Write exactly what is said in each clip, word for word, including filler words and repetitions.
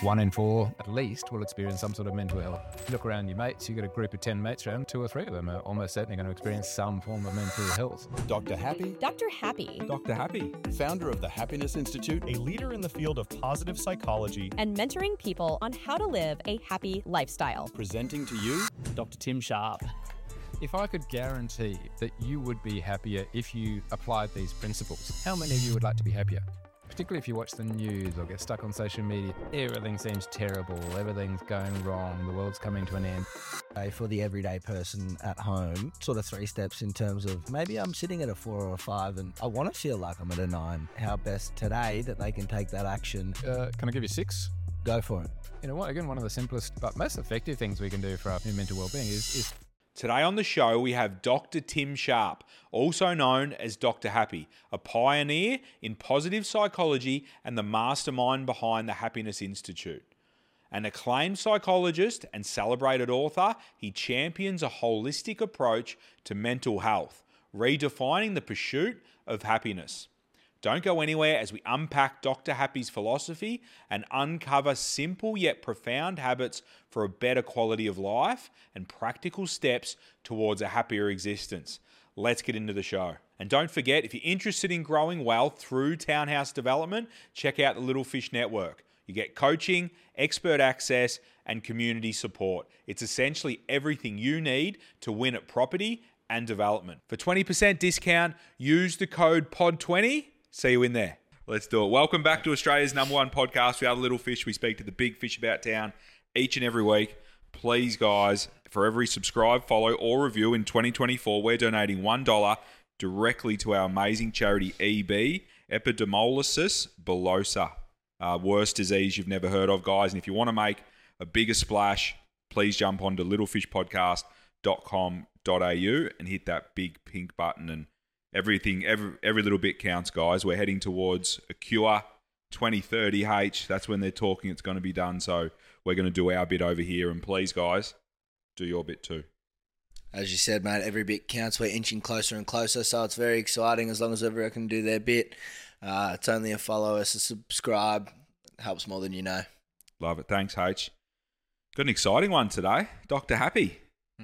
One in four, at least, will experience some sort of mental health. You look around your mates, you got a group of ten mates around, two or three of them are almost certainly going to experience some form of mental health. Doctor Happy. Doctor Happy. Doctor Happy. Founder of the Happiness Institute. A leader in the field of positive psychology. And mentoring people on how to live a happy lifestyle. Presenting to you, Doctor Tim Sharp. If I could guarantee that you would be happier if you applied these principles, how many of you would like to be happier? Particularly if you watch the news or get stuck on social media. Everything seems terrible, everything's going wrong, the world's coming to an end. For the everyday person at home, sort of three steps in terms of maybe I'm sitting at a four or a five and I want to feel like I'm at a nine. How best today that they can take that action? Uh, can I give you six? Go for it. You know what, again, one of the simplest but most effective things we can do for our mental well-being is... is Today on the show, we have Doctor Tim Sharp, also known as Doctor Happy, a pioneer in positive psychology and the mastermind behind the Happiness Institute. An acclaimed psychologist and celebrated author, he champions a holistic approach to mental health, redefining the pursuit of happiness. Don't go anywhere as we unpack Doctor Happy's philosophy and uncover simple yet profound habits for a better quality of life and practical steps towards a happier existence. Let's get into the show. And don't forget, if you're interested in growing wealth through townhouse development, check out the Little Fish Network. You get coaching, expert access, and community support. It's essentially everything you need to win at property and development. For twenty percent discount, use the code P O D twenty. See you in there. Let's do it. Welcome back to Australia's number one podcast. We are the Little Fish. We speak to the big fish about town each and every week. Please, guys, for every subscribe, follow, or review in twenty twenty-four, we're donating one dollar directly to our amazing charity E B, epidermolysis bullosa. Uh, worst disease you've never heard of, guys. And if you want to make a bigger splash, please jump onto little fish podcast dot com dot a u and hit that big pink button, and Everything, every every little bit counts, guys. We're heading towards a cure, twenty thirty H. That's when they're talking it's going to be done. So we're going to do our bit over here. And please, guys, do your bit too. As you said, mate, every bit counts. We're inching closer and closer, so it's very exciting as long as everyone can do their bit. Uh, it's only a follow, us a subscribe. It helps more than you know. Love it. Thanks, H. Got an exciting one today. Doctor Happy.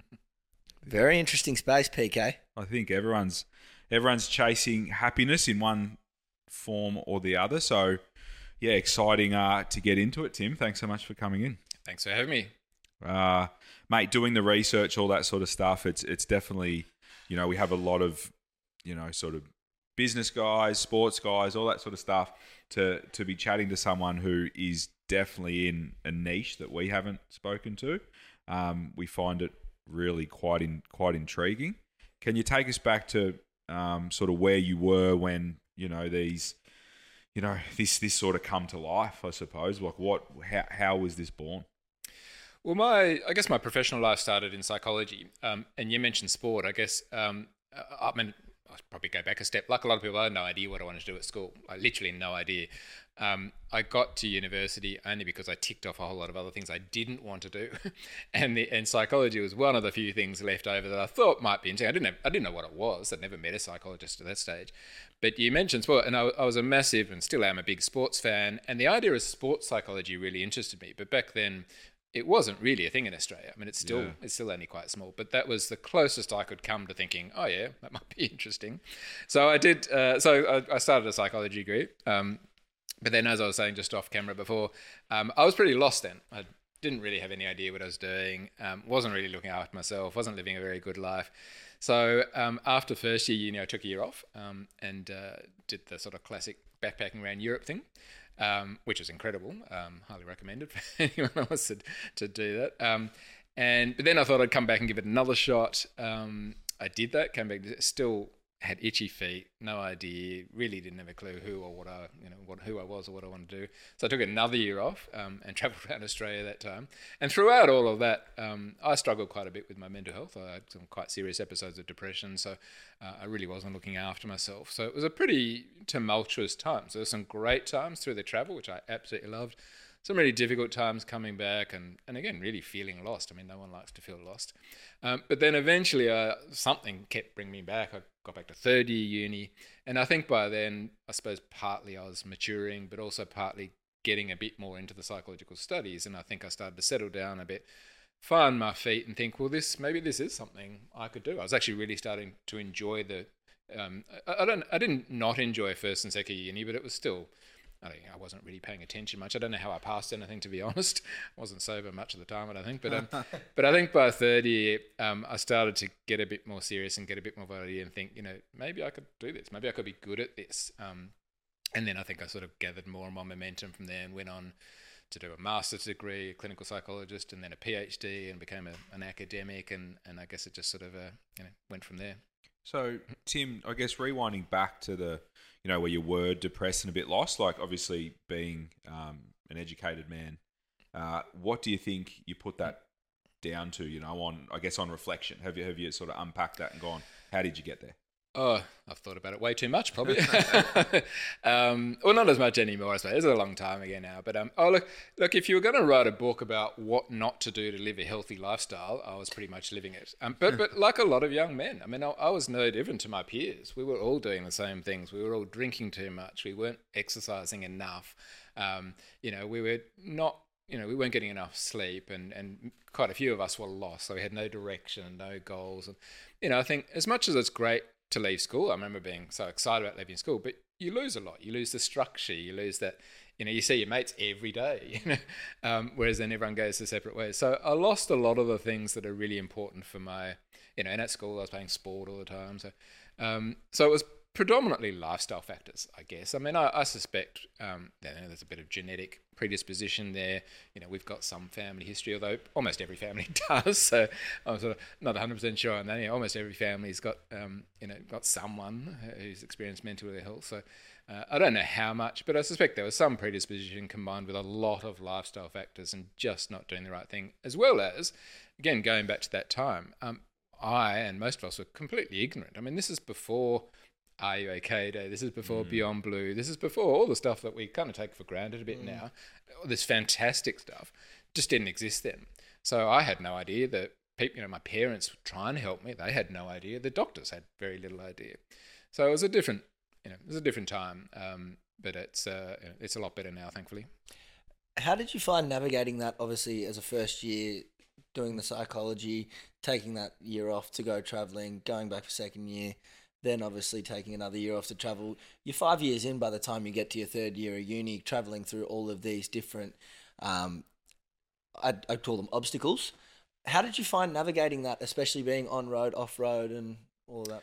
Very interesting space, P K. I think everyone's... Everyone's chasing happiness in one form or the other. So, yeah, exciting uh, to get into it, Tim. Thanks so much for coming in. Thanks for having me. Uh, mate, doing the research, all that sort of stuff, it's it's definitely, you know, we have a lot of, you know, sort of business guys, sports guys, all that sort of stuff to, to be chatting to someone who is definitely in a niche that we haven't spoken to. Um, we find it really quite in, quite intriguing. Can you take us back to... Um, sort of where you were when, you know, these, you know, this this sort of come to life, I suppose. Like what, how, how was this born? Well, my, I guess my professional life started in psychology. Um, and you mentioned sport. I guess, um, I mean, I'll probably go back a step. Like a lot of people, I had no idea what I wanted to do at school. Like literally no idea. Um, I got to university only because I ticked off a whole lot of other things I didn't want to do, and the and psychology was one of the few things left over that I thought might be interesting. I didn't have, I didn't know what it was. I'd never met a psychologist at that stage, but you mentioned sport, and I, I was a massive and still am a big sports fan, and the idea of sports psychology really interested me. But back then, it wasn't really a thing in Australia. I mean, it's still yeah. it's still only quite small, but that was the closest I could come to thinking, oh yeah, that might be interesting. So I did. Uh, so I, I started a psychology degree. Um, But then, as I was saying just off camera before, um, I was pretty lost then. I didn't really have any idea what I was doing, um, wasn't really looking after myself, wasn't living a very good life. So um, after first year uni, I took a year off um, and uh, did the sort of classic backpacking around Europe thing, um, which was incredible. Um, highly recommended for anyone else to, to do that. Um, and but then I thought I'd come back and give it another shot. Um, I did that, came back, still had itchy feet, no idea, really didn't have a clue who or what I, you know, what who I was or what I wanted to do. So I took another year off um, and travelled around Australia that time. And throughout all of that, um, I struggled quite a bit with my mental health. I had some quite serious episodes of depression, so uh, I really wasn't looking after myself. So it was a pretty tumultuous time. So there were some great times through the travel, which I absolutely loved. Some really difficult times coming back and, and again, really feeling lost. I mean, no one likes to feel lost. Um, but then eventually uh, something kept bringing me back. I got back to third year uni. And I think by then, I suppose partly I was maturing, but also partly getting a bit more into the psychological studies, and I think I started to settle down a bit, find my feet, and think, well, this maybe this is something I could do. I was actually really starting to enjoy the. Um, I, I don't. I didn't not enjoy first and second year uni, but it was still. I think I wasn't really paying attention much. I don't know how I passed anything, to be honest. I wasn't sober much of the time, I don't think. But um, but I think by third year, um, I started to get a bit more serious and get a bit more validity and think, you know, maybe I could do this. Maybe I could be good at this. Um, and then I think I sort of gathered more and more momentum from there and went on to do a master's degree, a clinical psychologist, and then a PhD, and became a, an academic. And, and I guess it just sort of uh, you know went from there. So, Tim, I guess rewinding back to the, you know, where you were depressed and a bit lost, like obviously being um, an educated man, uh, what do you think you put that down to, you know, on, I guess, on reflection? Have you, have you sort of unpacked that and gone, how did you get there? Oh, I've thought about it way too much, probably. um, well, not as much anymore, I suppose. It's a long time ago now. But um, oh, look, look. If you were going to write a book about what not to do to live a healthy lifestyle, I was pretty much living it. Um, but but like a lot of young men, I mean, I, I was no different to my peers. We were all doing the same things. We were all drinking too much. We weren't exercising enough. Um, you know, we were not. You know, we weren't getting enough sleep, and, and quite a few of us were lost. So we had no direction, no goals. And you know, I think as much as it's great to leave school. I remember being so excited about leaving school, but you lose a lot. You lose the structure. You lose that, you know, you see your mates every day, you know, um, whereas then everyone goes their separate ways. So I lost a lot of the things that are really important for my, you know, and at school I was playing sport all the time. So, um, so it was predominantly lifestyle factors, I guess. I mean, I, I suspect um, that, you know, there's a bit of genetic predisposition there. You know, we've got some family history, although almost every family does. So I'm sort of not one hundred percent sure on that. You know, almost every family's got, um, you know, got someone who's experienced mental ill health. So uh, I don't know how much, but I suspect there was some predisposition combined with a lot of lifestyle factors and just not doing the right thing, as well as, again, going back to that time, um, I and most of us were completely ignorant. I mean, this is before Are You OK Day. This is before mm. Beyond Blue. This is before all the stuff that we kind of take for granted a bit mm. now. This fantastic stuff just didn't exist then. So I had no idea that people, you know, my parents were trying to help me. They had no idea. The doctors had very little idea. So it was a different, you know, it was a different time. Um, but it's uh, it's a lot better now, thankfully. How did you find navigating that? Obviously, as a first year, doing the psychology, taking that year off to go travelling, going back for second year. Then obviously taking another year off to travel. You're five years in by the time you get to your third year of uni, travelling through all of these different, um, I'd, I'd call them obstacles. How did you find navigating that, especially being on-road, off-road and all of that?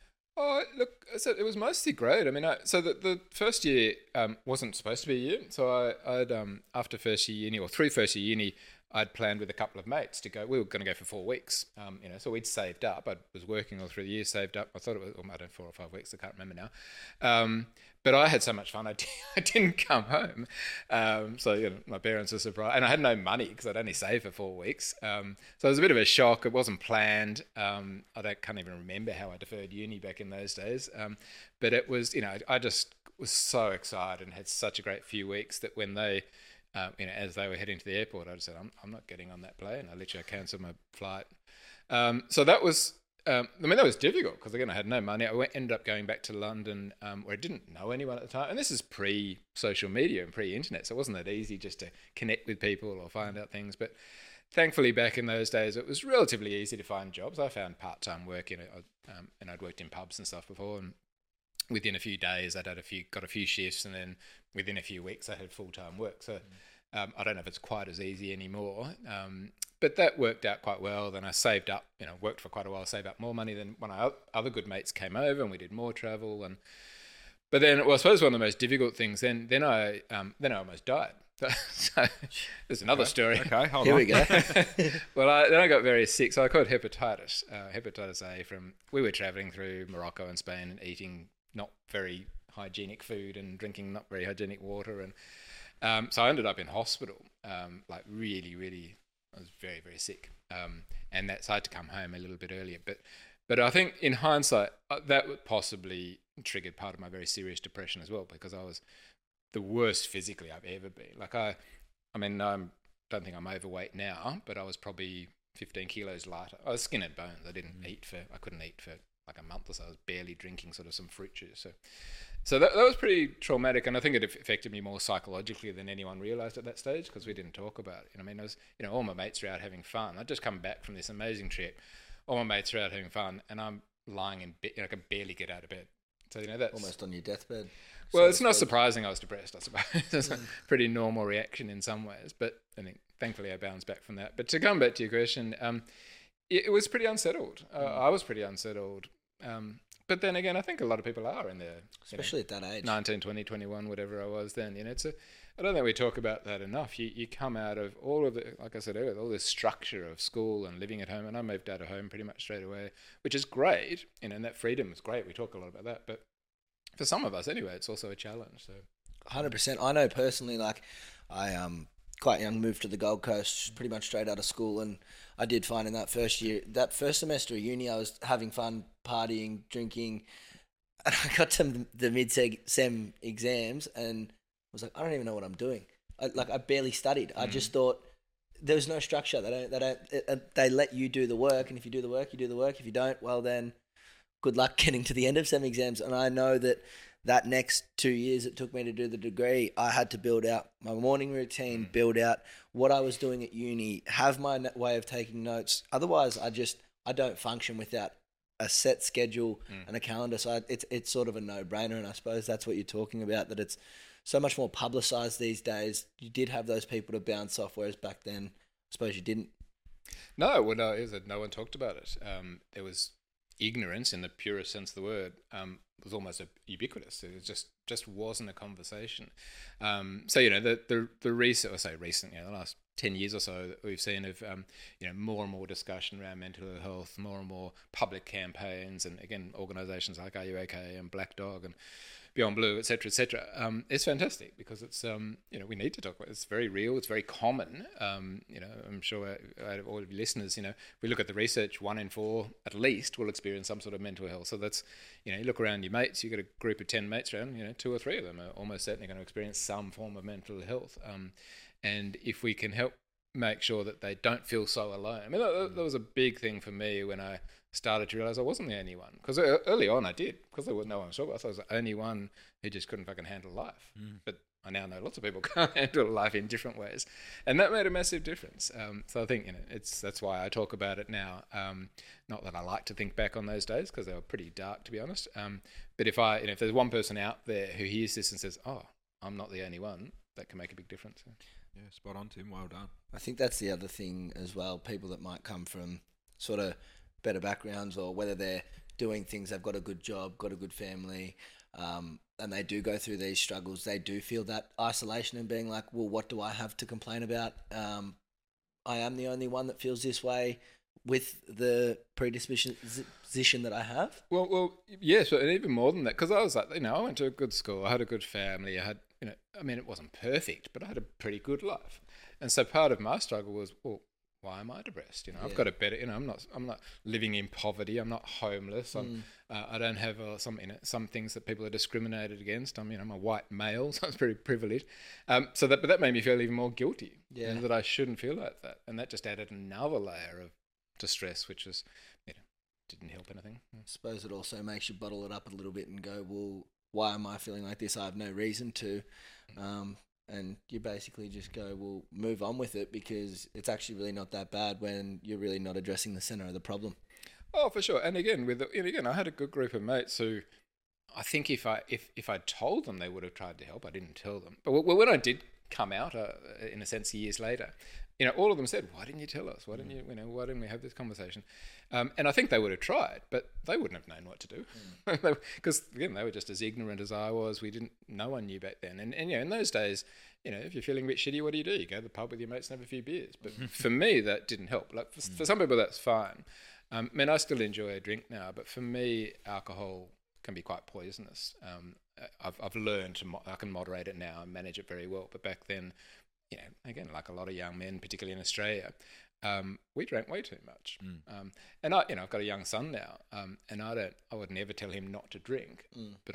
Oh, look, so it was mostly great. I mean, I, so the, the first year um, wasn't supposed to be a year. So I, I'd, um, after first year uni, or through first year uni, I'd planned with a couple of mates to go. We were going to go for four weeks, um, you know. So we'd saved up. I was working all through the year, saved up. I thought it was, oh, I don't know, four or five weeks. I can't remember now. Um, but I had so much fun. I, d- I didn't come home. Um, so you know, my parents were surprised, and I had no money because I'd only saved for four weeks. Um, so it was a bit of a shock. It wasn't planned. Um, I don't, can't even remember how I deferred uni back in those days. Um, but it was, you know, I just was so excited and had such a great few weeks that when they. Um, you know, as they were heading to the airport, I just said, I'm, I'm not getting on that plane. I literally cancelled my flight. Um, so that was, um, I mean, that was difficult because, again, I had no money. I went, ended up going back to London um, where I didn't know anyone at the time. And this is pre-social media and pre-internet, so it wasn't that easy just to connect with people or find out things. But thankfully, back in those days, it was relatively easy to find jobs. I found part-time work, you know, um, and I'd worked in pubs and stuff before. And within a few days, I'd had a few, got a few shifts, and then within a few weeks, I had full-time work. So um, I don't know if it's quite as easy anymore, um, but that worked out quite well. Then I saved up, you know, worked for quite a while, saved up more money. Then when I, other good mates came over, and we did more travel. And but then, well, I suppose one of the most difficult things. Then, then I, um, then I almost died. So there's another okay. story. Okay, hold Here on. we go. Well, I, then I got very sick. So I caught hepatitis, uh, hepatitis A from, we were traveling through Morocco and Spain and eating not very hygienic food and drinking not very hygienic water. And um, so I ended up in hospital, um, like really, really, I was very, very sick. Um, and that, so I had to come home a little bit earlier. But but I think in hindsight, uh, that possibly triggered part of my very serious depression as well, because I was the worst physically I've ever been. Like I, I mean, I don't think I'm overweight now, but I was probably fifteen kilos lighter. I was skin and bones. I didn't mm. eat for, I couldn't eat for like a month or so, I was barely drinking sort of some fruit juice. So, so that, that was pretty traumatic, and I think it affected me more psychologically than anyone realised at that stage because we didn't talk about it. You know, I mean, I was, you know, all my mates were out having fun. I'd just come back from this amazing trip. All my mates are out having fun, and I'm lying in bed. You know, I can barely get out of bed. So, you know, that's Almost on your deathbed. Well, so it's not speak. surprising I was depressed, I suppose. It's a pretty normal reaction in some ways, but I think thankfully I bounced back from that. But to come back to your question, um, it, it was pretty unsettled. Uh, I was pretty unsettled. Um, but then again, I think a lot of people are in their... Especially you know, at that age. nineteen, twenty, twenty-one, whatever I was then. You know, it's a... I don't think we talk about that enough. You you come out of all of the, like I said earlier, all this structure of school and living at home, and I moved out of home pretty much straight away, which is great, you know, and that freedom is great. We talk a lot about that, but for some of us anyway, it's also a challenge. So, one hundred percent. I know personally, like, I um quite young moved to the Gold Coast pretty much straight out of school, and I did find in that first year, that first semester of uni, I was having fun, partying, drinking, and I got to the mid-sem exams and was like, I don't even know what I'm doing. I, like, I barely studied. I just thought there was no structure. They don't. They don't. It, they let you do the work, and if you do the work, you do the work. If you don't, well then, good luck getting to the end of sem exams. And I know that that next two years it took me to do the degree, I had to build out my morning routine, build out what I was doing at uni, have my way of taking notes. Otherwise, I just I don't function without a set schedule mm. and a calendar. So I, it's it's sort of a no-brainer, and I suppose that's what you're talking about, that it's so much more publicised these days. You did have those people to bounce off, whereas back then, I suppose you didn't. No, well, no, is that no one talked about it. Um, there was ignorance in the purest sense of the word. Um, it was almost ubiquitous. It just just wasn't a conversation. Um, so you know the the the recent, I say recent, you know, the last ten years or so that we've seen of um, you know more and more discussion around mental health, more and more public campaigns, and again organisations like Are You OK and Black Dog and Beyond Blue, et cetera, et cetera. Um, it's fantastic because it's, um, you know, we need to talk about it. It's very real. It's very common. Um, you know, I'm sure out of all of your listeners, you know, if we look at the research, one in four at least will experience some sort of mental health. So that's, you know, you look around your mates, you've got a group of ten mates around, you know, two or three of them are almost certainly going to experience some form of mental health. Um, and if we can help make sure that they don't feel so alone. I mean, that, that was a big thing for me when I started to realise I wasn't the only one. Because early on I did, because there was no one to talk about. I thought I was the only one who just couldn't fucking handle life. Mm. But I now know lots of people can't handle life in different ways. And that made a massive difference. Um, so I think, you know, it's that's why I talk about it now. Um, not that I like to think back on those days, because they were pretty dark, to be honest. Um, but if I, you know, if there's one person out there who hears this and says, oh, I'm not the only one, that can make a big difference. Yeah, spot on, Tim. Well done. I think that's the other thing as well. People that might come from sort of better backgrounds, or whether they're doing things, they've got a good job, got a good family, um, and they do go through these struggles. They do feel that isolation and being like, well, what do I have to complain about? Um, I am the only one that feels this way with the predisposition that I have. Well, well, yes, but even more than that, because I was like, you know, I went to a good school, I had a good family, I had, you know, I mean, it wasn't perfect, but I had a pretty good life. And so part of my struggle was, well, why am I depressed? You know, yeah. I've got a better, you know, I'm not, I'm not living in poverty. I'm not homeless. I'm, mm. uh, I don't have uh, some, you know, some things that people are discriminated against. I'm, you know, I'm a white male, so I was pretty privileged. Um, so that, but that made me feel even more guilty. Yeah. You know, that I shouldn't feel like that, and that just added another layer of distress, which was, you know, didn't help anything. I suppose it also makes you bottle it up a little bit and go, well, why am I feeling like this? I have no reason to. Um, And you basically just go, well, move on with it, because it's actually really not that bad when you're really not addressing the centre of the problem. Oh, for sure. And again, with the, and again, I had a good group of mates who, I think if I if if I told them, they would have tried to help. I didn't tell them, but when I did come out, uh, in a sense, years later, you know, all of them said, "Why didn't you tell us? Why didn't you, you know, why didn't we have this conversation?" Um, and I think they would have tried, but they wouldn't have known what to do, because mm. again, they were just as ignorant as I was. We didn't, no one knew back then. And and you know, in those days, you know, if you're feeling a bit shitty, what do you do? You go to the pub with your mates and have a few beers. But for me, that didn't help. Like for, mm. for some people, that's fine. Um, I mean, I still enjoy a drink now, but for me, alcohol can be quite poisonous. Um, I've I've learned to mo- I can moderate it now and manage it very well. But back then, you know, again, like a lot of young men, particularly in Australia, um, we drank way too much. Mm. Um, and I, you know, I've got a young son now, um, and I don't, I would never tell him not to drink, mm. but I've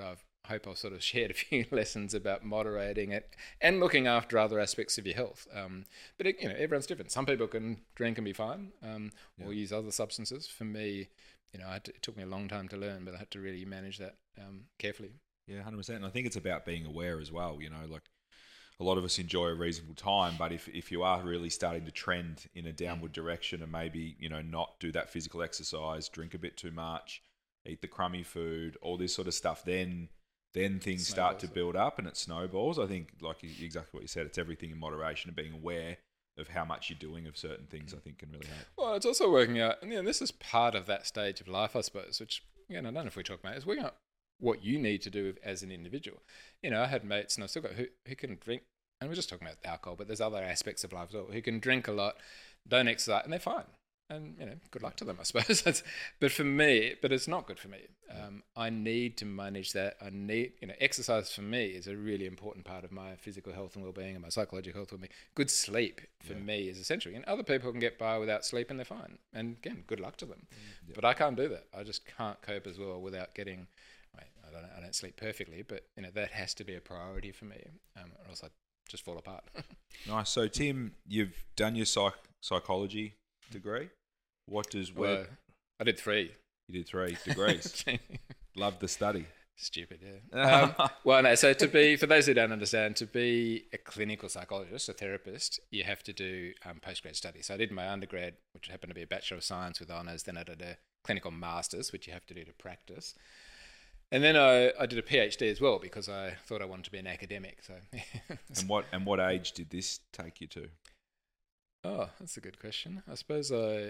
hope I've sort of shared a few lessons about moderating it and looking after other aspects of your health. Um, but it, you know, everyone's different. Some people can drink and be fine, um, or Yeah. use other substances. For me, you know, I had to, it took me a long time to learn, but I had to really manage that um, carefully. Yeah, one hundred percent. And I think it's about being aware as well. You know, like a lot of us enjoy a reasonable time, but if, if you are really starting to trend in a downward direction and maybe, you know, not do that physical exercise, drink a bit too much, eat the crummy food, all this sort of stuff, then then things start to Snowballs. build up and it snowballs. I think, like exactly what you said, it's everything in moderation and being aware of how much you're doing of certain things, I think can really help. Well, it's also working out, and you know, this is part of that stage of life, I suppose, which, again, I don't know if we talk about it, is working out what you need to do as an individual. You know, I had mates, and I've still got, who, who can drink, and we're just talking about alcohol, but there's other aspects of life as well, who can drink a lot, don't exercise, and they're fine. And, you know, good luck to them, I suppose. That's, but for me, but it's not good for me. Um, I need to manage that. I need, you know, exercise for me is a really important part of my physical health and well-being and my psychological health and well-being. Good sleep for Yeah. me is essential. And other people can get by without sleep and they're fine. And again, good luck to them. But I can't do that. I just can't cope as well without getting, I don't, I don't sleep perfectly, but, you know, that has to be a priority for me, um, or else I just fall apart. Nice. So, Tim, you've done your psych psychology degree. What does where Well, I did three. you did three degrees? Love the study. Stupid, yeah. um, well, no, so to be, for those who don't understand, to be a clinical psychologist, a therapist, you have to do um, postgrad study. So I did my undergrad, which happened to be a Bachelor of Science with honours. Then I did a clinical master's, which you have to do to practice. And then I, I did a PhD as well because I thought I wanted to be an academic. So, And what and what age did this take you to? oh, that's a good question. I suppose I.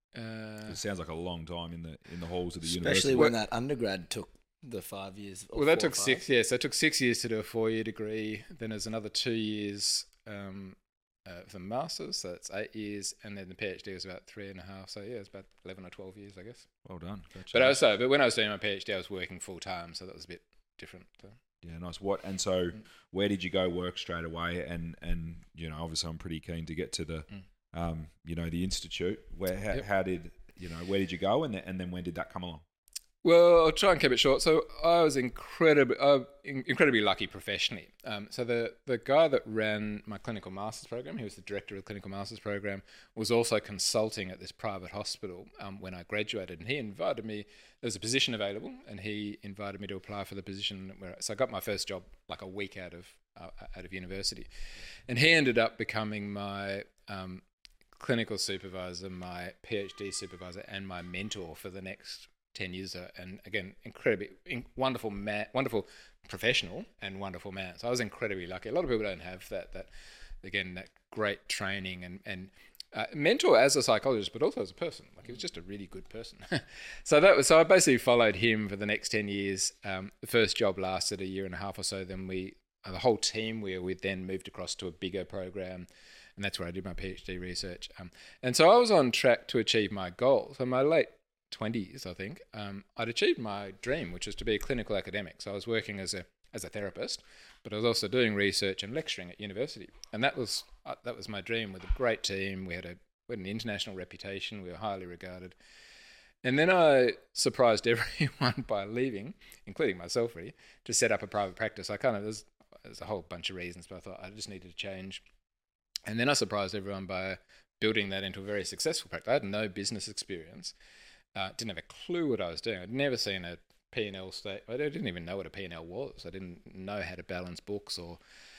Uh, It sounds like a long time in the in the halls of the Especially university. when that undergrad took the five years. or Well, that four or took five. six. Yeah, so it took six years to do a four-year degree. Then there's another two years um, uh, for the masters, so that's eight years, and then the PhD was about three and a half. So yeah, it's about eleven or twelve years, I guess. Well done. But also, but when I was doing my PhD, I was working full time, so that was a bit different. So. Yeah, nice. What and so where did you go work straight away? And and you know, obviously, I'm pretty keen to get to the, Mm. um, you know, the institute. Where how, Yep. how did you know where did you go? And then, and then when did that come along? Well, I'll try and keep it short. So I was incredibly, uh, in- incredibly lucky professionally. Um, so the the guy that ran my clinical masters program, he was the director of the clinical masters program, was also consulting at this private hospital um, when I graduated, and he invited me. There was a position available, and he invited me to apply for the position. Where, so I got my first job like a week out of uh, out of university, and he ended up becoming my um, clinical supervisor, my PhD supervisor, and my mentor for the next ten years. Uh, and again, incredibly in, wonderful man, wonderful professional, and wonderful man. So I was incredibly lucky. A lot of people don't have that. That again, that great training and and uh, mentor as a psychologist, but also as a person. Like he was just a really good person. so that was so I basically followed him for the next ten years. Um, the first job lasted a year and a half or so. Then we, uh, the whole team, we we then moved across to a bigger program. And that's where I did my PhD research. Um, and so I was on track to achieve my goal. So in my late twenties, I think, um, I'd achieved my dream, which was to be a clinical academic. So I was working as a as a therapist, but I was also doing research and lecturing at university. And that was uh, that was my dream with a great team. We had a we had an international reputation. We were highly regarded. And then I surprised everyone by leaving, including myself, really, to set up a private practice. I kind of there's there's a whole bunch of reasons, but I thought I just needed to change. And then I surprised everyone by building that into a very successful practice. I had no business experience, uh, didn't have a clue what I was doing. I'd never seen a P and L state. I didn't even know what a P and L was. I didn't know how to balance books or.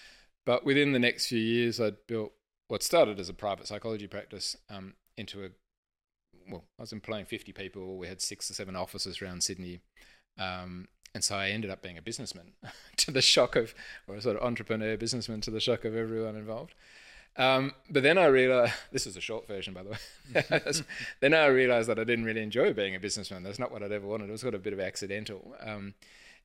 But within the next few years, I'd built what started as a private psychology practice um, into a. Well, I was employing fifty people. We had six or seven offices around Sydney. Um, and so I ended up being a businessman to the shock of, or a sort of entrepreneur businessman to the shock of everyone involved. Um, but then I realized, this is a short version, by the way. Then I realized that I didn't really enjoy being a businessman. That's not what I'd ever wanted. It was sort of a bit of accidental. Um,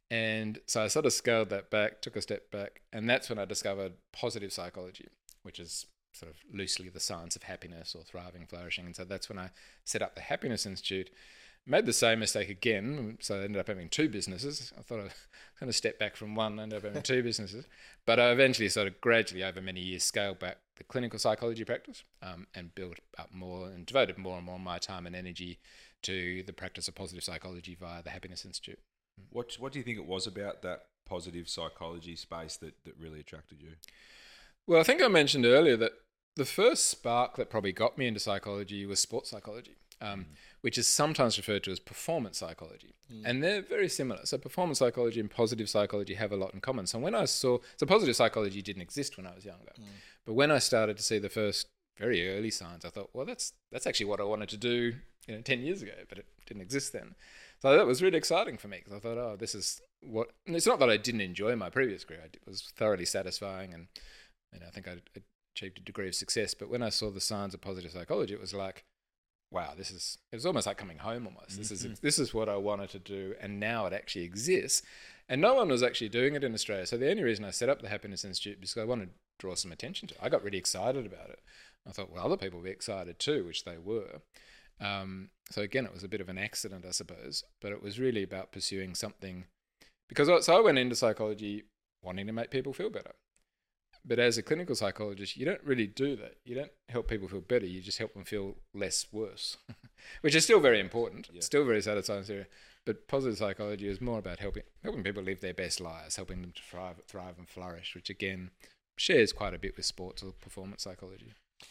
and so I sort of scaled that back, took a step back. And that's when I discovered positive psychology, which is sort of loosely the science of happiness or thriving, flourishing. And so that's when I set up the Happiness Institute. Made the same mistake again, so I ended up having two businesses. I thought I was going to step back from one, ended up having two businesses. But I eventually sort of gradually, over many years, scaled back the clinical psychology practice um, and built up more and devoted more and more of my time and energy to the practice of positive psychology via the Happiness Institute. What What do you think it was about that positive psychology space that, that really attracted you? Well, I think I mentioned earlier that the first spark that probably got me into psychology was sports psychology, um, mm. which is sometimes referred to as performance psychology. Mm. And they're very similar. So performance psychology and positive psychology have a lot in common. So when I saw, so positive psychology didn't exist when I was younger. Mm. But when I started to see the first very early signs, I thought, well, that's that's actually what I wanted to do, you know, ten years ago, but it didn't exist then. So that was really exciting for me because I thought, oh, this is what, and it's not that I didn't enjoy my previous career. It was thoroughly satisfying and, and I think I, I achieved a degree of success. But when I saw the signs of positive psychology, it was like, wow, this is, it was almost like coming home almost. Mm-hmm. This is this is what I wanted to do, and now it actually exists. And no one was actually doing it in Australia. So the only reason I set up the Happiness Institute is because I wanted to draw some attention to it. I got really excited about it. I thought, well, other people will be excited too, which they were. Um, so again, it was a bit of an accident, I suppose, but it was really about pursuing something. Because I, so I went into psychology wanting to make people feel better. But as a clinical psychologist, you don't really do that. You don't help people feel better. You just help them feel less worse, which is still very important. Yeah. It's still very satisfying. But positive psychology is more about helping helping people live their best lives, helping them to thrive, thrive and flourish, which again shares quite a bit with sports or performance psychology.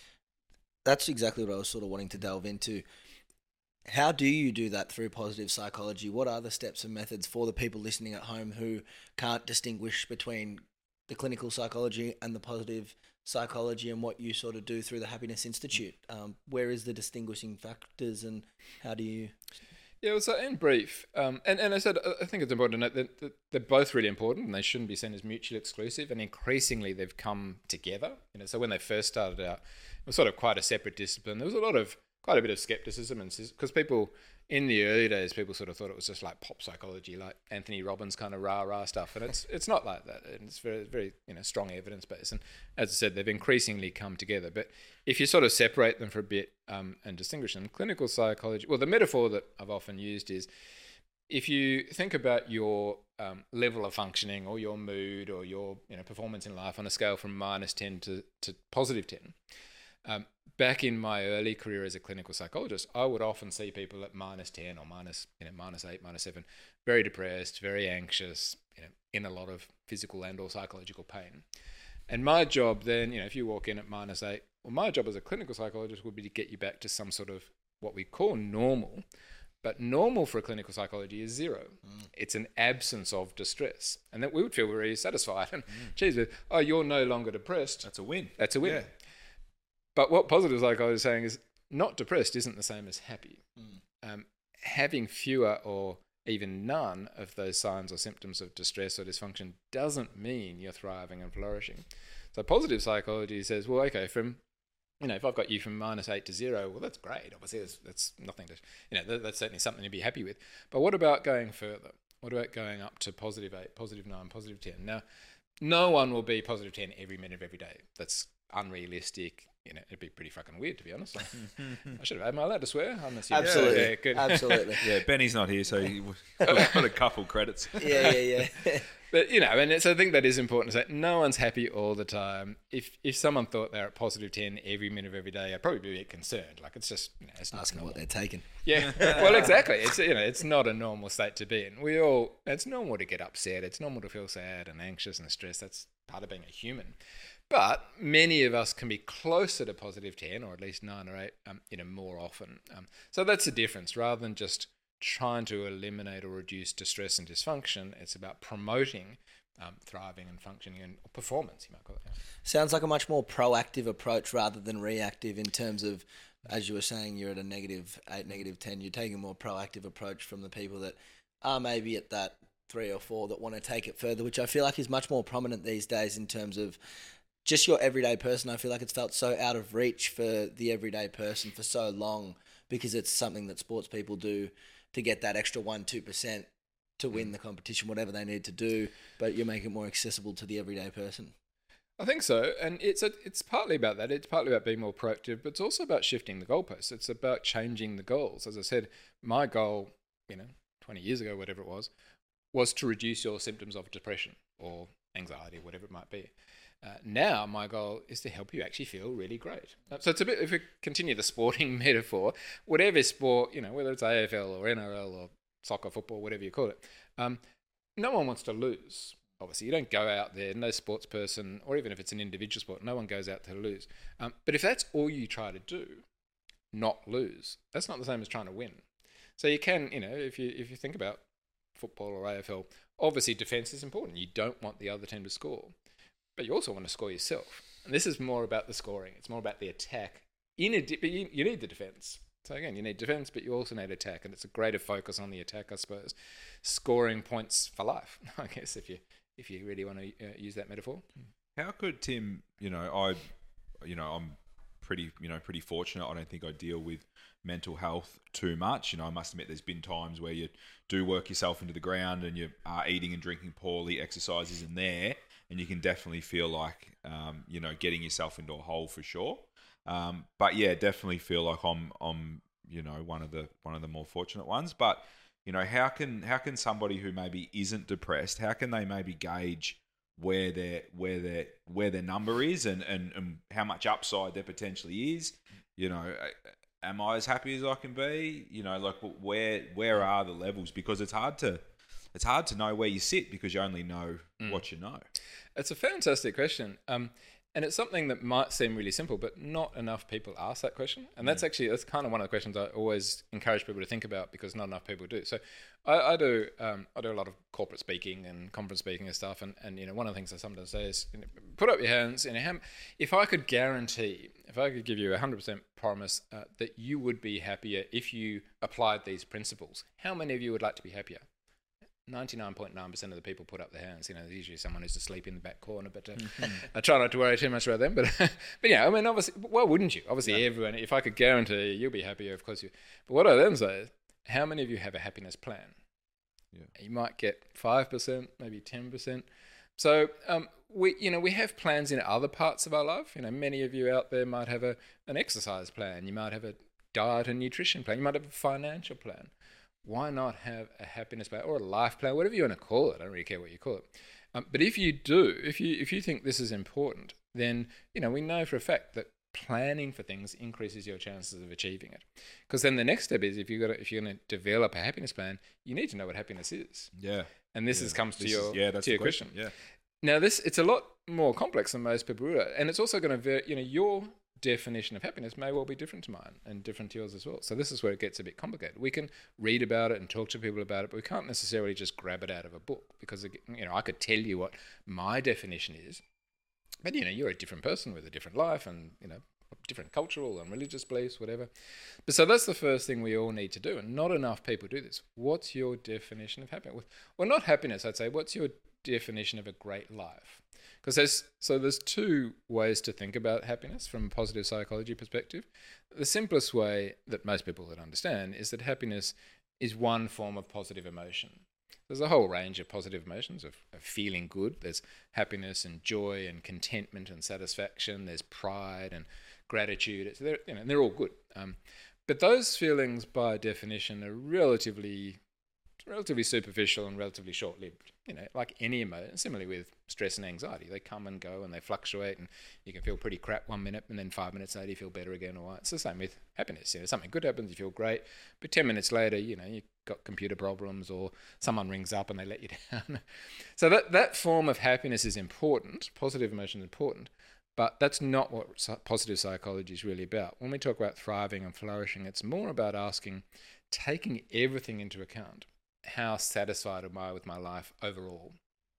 That's exactly what I was sort of wanting to delve into. How do you do that through positive psychology? What are the steps and methods for the people listening at home who can't distinguish between the clinical psychology and the positive psychology, and what you sort of do through the Happiness Institute? Um, where is the distinguishing factors, and how do you... Yeah, well, so in brief, um, and, and I said, I think it's important to note that, that they're both really important and they shouldn't be seen as mutually exclusive, and increasingly they've come together. You know, so when they first started out, it was sort of quite a separate discipline. There was a lot of, quite a bit of skepticism, and because people, in the early days, people sort of thought it was just like pop psychology, like Anthony Robbins kind of rah-rah stuff, and it's it's not like that. And it's very, very, you know, strong evidence base. And as I said, they've increasingly come together. But if you sort of separate them for a bit um, and distinguish them, clinical psychology, well, the metaphor that I've often used is, if you think about your um, level of functioning or your mood or your, you know, performance in life on a scale from minus ten to, to positive ten, um, back in my early career as a clinical psychologist, I would often see people at minus ten or minus, you know, minus eight, minus seven, very depressed, very anxious, you know, in a lot of physical and or psychological pain. And my job then, you know, if you walk in at minus eight, well, my job as a clinical psychologist would be to get you back to some sort of what we call normal. But normal for a clinical psychology is zero. Mm. It's an absence of distress. And that we would feel very satisfied. And mm. geez, oh, you're no longer depressed. That's a win. That's a win. Yeah. But what positive psychology is saying is not depressed isn't the same as happy. Mm. Um, having fewer or even none of those signs or symptoms of distress or dysfunction doesn't mean you're thriving and flourishing. So positive psychology says, well, okay, from, you know, if I've got you from minus eight to zero, well, that's great. Obviously, that's, that's nothing to, you know, that, that's certainly something to be happy with. But what about going further? What about going up to positive eight, positive nine, positive ten? Now, no one will be positive ten every minute of every day. That's unrealistic. You know, it'd be pretty fucking weird, to be honest. I should have. Am I allowed to swear? I'm assuming. Absolutely. Yeah, good. Absolutely. Yeah, Benny's not here, so he put a couple credits. Yeah, yeah, yeah. But, you know, and so I think that is important to say. No one's happy all the time. If if someone thought they're at positive ten every minute of every day, I'd probably be a bit concerned. Like, it's just, you know, it's not asking normal. what they're taking. Yeah, well, exactly. It's, you know, it's not a normal state to be in. We all, it's normal to get upset. It's normal to feel sad and anxious and stressed. That's part of being a human. But many of us can be closer to positive ten, or at least nine or eight, um, you know, more often. Um, so that's the difference. Rather than just trying to eliminate or reduce distress and dysfunction, it's about promoting um, thriving and functioning and performance, you might call it. Yeah. Sounds like a much more proactive approach rather than reactive, in terms of, as you were saying, you're at a negative eight, negative ten. You're taking a more proactive approach from the people that are maybe at that three or four that want to take it further, which I feel like is much more prominent these days in terms of just your everyday person. I feel like it's felt so out of reach for the everyday person for so long, because it's something that sports people do to get that extra one, two percent to win the competition, whatever they need to do. But you make it more accessible to the everyday person. I think so. And it's a, it's partly about that. It's partly about being more proactive, but it's also about shifting the goalposts. It's about changing the goals. As I said, my goal, you know, twenty years ago, whatever it was, was to reduce your symptoms of depression or anxiety, whatever it might be. Uh, now my goal is to help you actually feel really great. Uh, so it's a bit, if we continue the sporting metaphor, whatever sport, you know, whether it's A F L or N R L or soccer, football, whatever you call it. Um, no one wants to lose. Obviously, you don't go out there, no sports person, or even if it's an individual sport, no one goes out to lose. Um, but if that's all you try to do, not lose, that's not the same as trying to win. So you can, you know, if you if you think about football or A F L, obviously defence is important. You don't want the other team to score, but you also want to score yourself. And this is more about the scoring. It's more about the attack. In a, but you, you need the defence. So again, you need defence, but you also need attack, and it's a greater focus on the attack, I suppose. Scoring points for life, I guess, if you if you really want to uh, use that metaphor. How could Tim? You know, I, you know, I'm pretty, you know, pretty fortunate. I don't think I deal with mental health too much. You know, I must admit, there's been times where you do work yourself into the ground, and you are eating and drinking poorly. Exercise isn't there, and you can definitely feel like, um, you know, getting yourself into a hole for sure. Um, but yeah, definitely feel like I'm, I'm, you know, one of the one of the more fortunate ones. But you know, how can how can somebody who maybe isn't depressed, how can they maybe gauge where their where their where their number is, and, and, and how much upside there potentially is? You know, am I as happy as I can be? You know, like where where are the levels? Because it's hard to it's hard to know where you sit because you only know mm. what you know. It's a fantastic question. Um, And it's something that might seem really simple, but not enough people ask that question. And that's actually, that's kind of one of the questions I always encourage people to think about, because not enough people do. So I, I do um, I do a lot of corporate speaking and conference speaking and stuff. And, and you know, one of the things I sometimes say is, you know, put up your hands. You know, how, if I could guarantee, if I could give you a one hundred percent promise uh, that you would be happier if you applied these principles, how many of you would like to be happier? ninety-nine point nine percent of the people put up their hands. You know, there's usually someone who's asleep in the back corner, but uh, mm-hmm. I try not to worry too much about them. But, but yeah, I mean, obviously, why wouldn't you? Obviously, yeah. everyone, if I could guarantee you'll be happier, of course you. But what I then say is, how many of you have a happiness plan? Yeah. You might get five percent, maybe ten percent. So, um, we, you know, we have plans in other parts of our life. You know, many of you out there might have a an exercise plan. You might have a diet and nutrition plan. You might have a financial plan. Why not have a happiness plan or a life plan, whatever you want to call it? I don't really care what you call it. Um, but if you do, if you if you think this is important, then you know we know for a fact that planning for things increases your chances of achieving it. Because then the next step is if you got if you're going to develop a happiness plan, you need to know what happiness is. Yeah. And this yeah. is comes to this your is, yeah, that's to your the question. question. Yeah. Now this it's a lot more complex than most people realize, and it's also going to you know your definition of happiness may well be different to mine and different to yours as well. So this is where it gets a bit complicated. We can read about it and talk to people about it, but we can't necessarily just grab it out of a book, because you know I could tell you what my definition is, but you know you're a different person with a different life and you know different cultural and religious beliefs, whatever. But so that's the first thing we all need to do, and not enough people do this. What's your definition of happiness? Well, not happiness, I'd say. What's your definition of a great life? Because there's so there's two ways to think about happiness from a positive psychology perspective. The simplest way that most people would understand is that happiness is one form of positive emotion. There's a whole range of positive emotions of, of feeling good. There's happiness and joy and contentment and satisfaction. There's pride and gratitude. It's, they're, you know, they're all good. Um, but those feelings, by definition, are relatively relatively superficial and relatively short-lived. You know, like any emotion. Similarly with stress and anxiety, they come and go and they fluctuate, and you can feel pretty crap one minute, and then five minutes later you feel better again. Or it's the same with happiness. You know, something good happens, you feel great, but ten minutes later, you know, you've got computer problems, or someone rings up and they let you down. So that that form of happiness is important. Positive emotion is important, but that's not what positive psychology is really about. When we talk about thriving and flourishing, it's more about asking, taking everything into account. How satisfied am I with my life overall?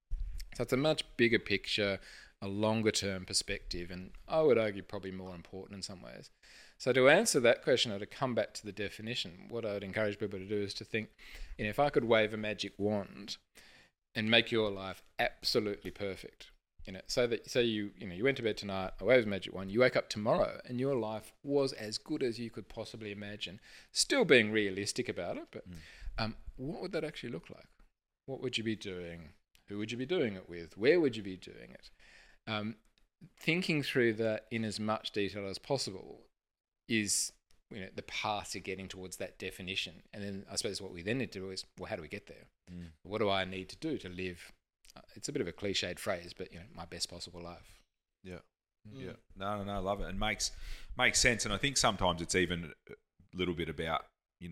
So it's a much bigger picture, a longer term perspective, and I would argue probably more important in some ways. So to answer that question, or to come back to the definition, what I would encourage people to do is to think, you know, if I could wave a magic wand and make your life absolutely perfect, you know, so that so you you know you went to bed tonight, I wave a magic wand, you wake up tomorrow and your life was as good as you could possibly imagine, still being realistic about it, but mm. Um, what would that actually look like? What would you be doing? Who would you be doing it with? Where would you be doing it? Um, thinking through that in as much detail as possible is, you know, the path to getting towards that definition. And then I suppose what we then need to do is, well, how do we get there? Mm. What do I need to do to live? Uh, it's a bit of a cliched phrase, but you know, my best possible life. Yeah, mm. yeah. No, no, no, I love it, and makes makes sense. And I think sometimes it's even a little bit about, you know,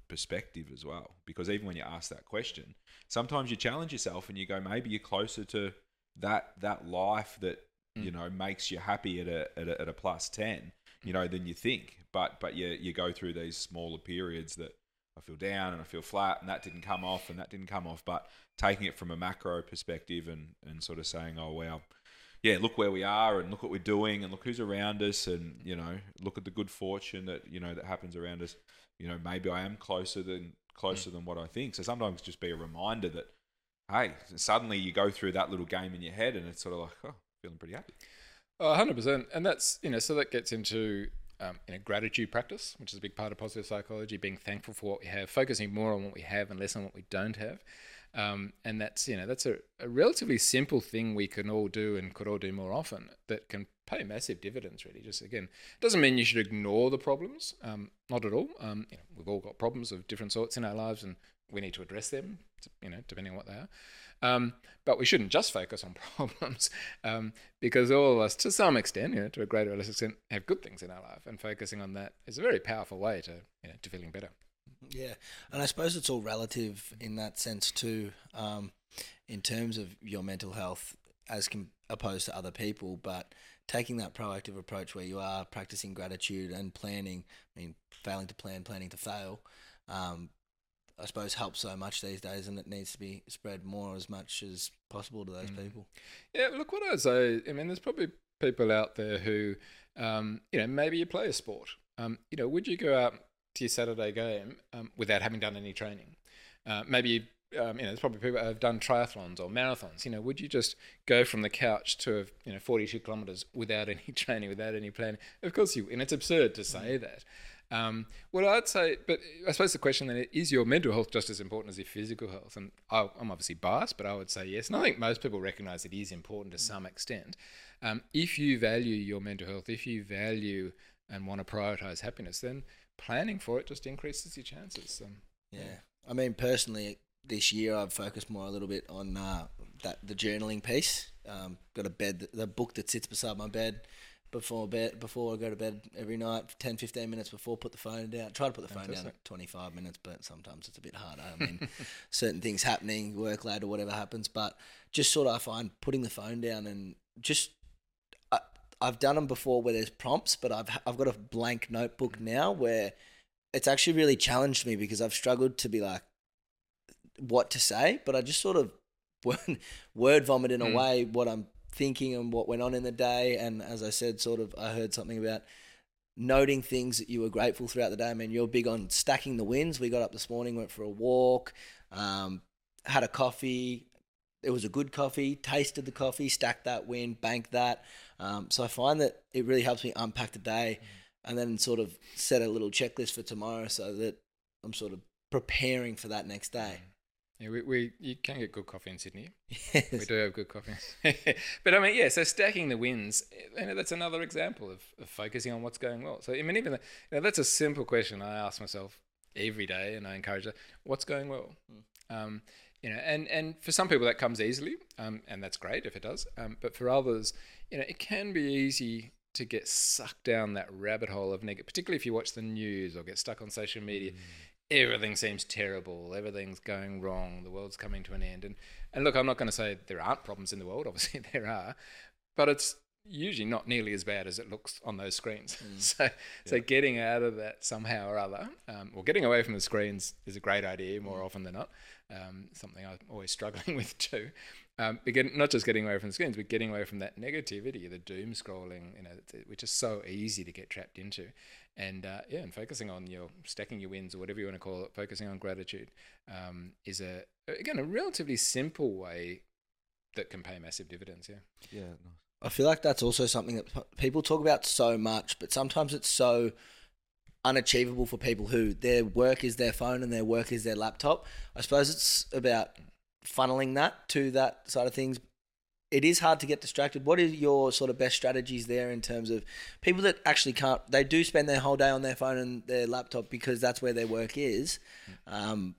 perspective as well. Because even when you ask that question, sometimes you challenge yourself and you go, maybe you're closer to that that life that mm. you know makes you happy at a, at a at a plus ten, you know, than you think. But but you you go through these smaller periods that I feel down and I feel flat, and that didn't come off and that didn't come off. But taking it from a macro perspective and and sort of saying, oh wow, yeah, look where we are and look what we're doing and look who's around us, and you know, look at the good fortune that you know that happens around us. You know, maybe I am closer than closer mm. than what I think. So sometimes just be a reminder that, hey, suddenly you go through that little game in your head and it's sort of like, oh, feeling pretty happy. Oh, one hundred percent. And that's, you know, so that gets into um, you know, gratitude practice, which is a big part of positive psychology, being thankful for what we have, focusing more on what we have and less on what we don't have. Um, and that's, you know, that's a, a relatively simple thing we can all do and could all do more often that can pay massive dividends, really. Just, again, doesn't mean you should ignore the problems, um, not at all. Um, you know, we've all got problems of different sorts in our lives and we need to address them, you know, depending on what they are. Um, but we shouldn't just focus on problems um, because all of us, to some extent, you know, to a greater or less extent, have good things in our life, and focusing on that is a very powerful way to, you know, to feeling better. Yeah, and I suppose it's all relative in that sense too, um, in terms of your mental health as com- opposed to other people, but taking that proactive approach where you are practicing gratitude and planning, I mean, failing to plan, planning to fail, um, I suppose helps so much these days, and it needs to be spread more as much as possible to those mm. people. Yeah, look, what I'd say, I mean, there's probably people out there who, um, you know, maybe you play a sport. Um, you know, would you go out to your Saturday game um, without having done any training? Uh, maybe, um, you know, there's probably people that have done triathlons or marathons. You know, would you just go from the couch to, you know, forty-two kilometres without any training, without any planning? Of course you, and it's absurd to say that. Um, well, I'd say, but I suppose the question then is, your mental health just as important as your physical health? And I, I'm obviously biased, but I would say yes. And I think most people recognise it is important to some extent. Um, if you value your mental health, if you value and want to prioritise happiness, then planning for it just increases your chances. Um, yeah. yeah, I mean, personally, this year I've focused more a little bit on uh, that the journaling piece. Um, got a bed, the book that sits beside my bed. Before bed, before I go to bed every night, ten, fifteen minutes before, put the phone down. Try to put the Fantastic. phone down at twenty-five minutes, but sometimes it's a bit harder. I mean, certain things happening, work late or whatever happens, but just sort of I find putting the phone down and just, I, I've done them before where there's prompts, but I've I've got a blank notebook now where it's actually really challenged me because I've struggled to be like, what to say, but I just sort of word vomit in a mm. way what I'm thinking and what went on in the day. And as I said, sort of I heard something about noting things that you were grateful throughout the day. I mean, you're big on stacking the wins. We got up this morning, went for a walk, um, had a coffee. It was a good coffee, tasted the coffee, stacked that win, banked that. Um, so I find that it really helps me unpack the day and then sort of set a little checklist for tomorrow so that I'm sort of preparing for that next day. Yeah, we, we you can get good coffee in Sydney. Yes. We do have good coffee. But I mean, yeah, so stacking the wins, you know, that's another example of, of focusing on what's going well. So, I mean, even the, you know, that's a simple question I ask myself every day, and I encourage that, what's going well? Mm. Um, you know, and, and for some people that comes easily, um, and that's great if it does. Um, but for others, you know, it can be easy to get sucked down that rabbit hole of negative, particularly if you watch the news or get stuck on social media. Mm. Everything seems terrible, everything's going wrong, the world's coming to an end. And and look, I'm not going to say there aren't problems in the world, obviously there are, but it's usually not nearly as bad as it looks on those screens. Mm. So yeah. so getting out of that somehow or other, um, or getting away from the screens is a great idea more mm. often than not, um, something I'm always struggling with too. Um, but getting, not just getting away from the screens, but getting away from that negativity, the doom scrolling, you know, which is so easy to get trapped into. And uh, yeah, and focusing on your stacking your wins or whatever you want to call it, focusing on gratitude um, is a again a relatively simple way that can pay massive dividends. Yeah, yeah. Nice. I feel like that's also something that people talk about so much, but sometimes it's so unachievable for people who their work is their phone and their work is their laptop. I suppose it's about funneling that to that side of things. It is hard to get distracted. What are your sort of best strategies there in terms of people that actually can't, they do spend their whole day on their phone and their laptop because that's where their work is. Um,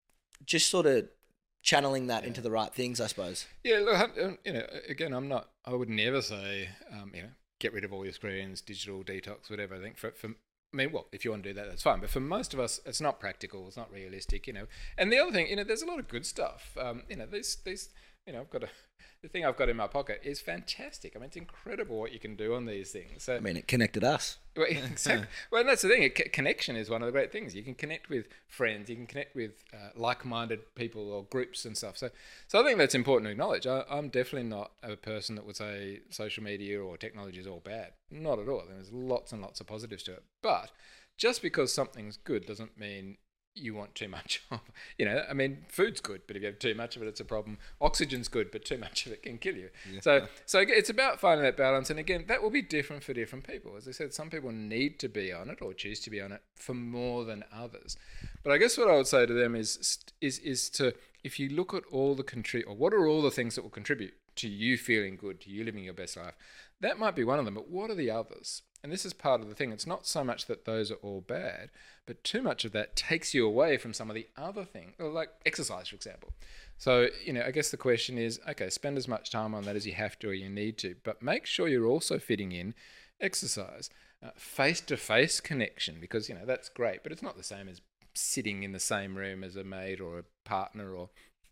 just sort of channeling that yeah. into the right things, I suppose. Yeah, look, you know, again, I'm not, I would never say, um, you know, get rid of all your screens, digital detox, whatever. I think for, for I mean, well, if you want to do that, that's fine. But for most of us, it's not practical. It's not realistic, you know. And the other thing, you know, there's a lot of good stuff. Um, you know, these, these, you know, I've got a, the thing I've got in my pocket is fantastic. I mean, it's incredible what you can do on these things. So, I mean, it connected us. well, exactly. Well, that's the thing. A c- connection is one of the great things. You can connect with friends. You can connect with uh, like-minded people or groups and stuff. So, so I think that's important to acknowledge. I, I'm definitely not a person that would say social media or technology is all bad. Not at all. There's lots and lots of positives to it. But just because something's good doesn't mean you want too much of. You know, I mean, food's good, but if you have too much of it, it's a problem. Oxygen's good, but too much of it can kill you. Yeah. So, so it's about finding that balance. And again, that will be different for different people. As I said, some people need to be on it or choose to be on it for more than others. But I guess what I would say to them is, is, is to, if you look at all the contribute, or what are all the things that will contribute to you feeling good, to you living your best life, that might be one of them. But what are the others? And this is part of the thing. It's not so much that those are all bad, but too much of that takes you away from some of the other things, like exercise, for example. So, you know, I guess the question is, okay, spend as much time on that as you have to or you need to, but make sure you're also fitting in exercise, uh, face-to-face connection, because, you know, that's great, but it's not the same as sitting in the same room as a mate or a partner. Or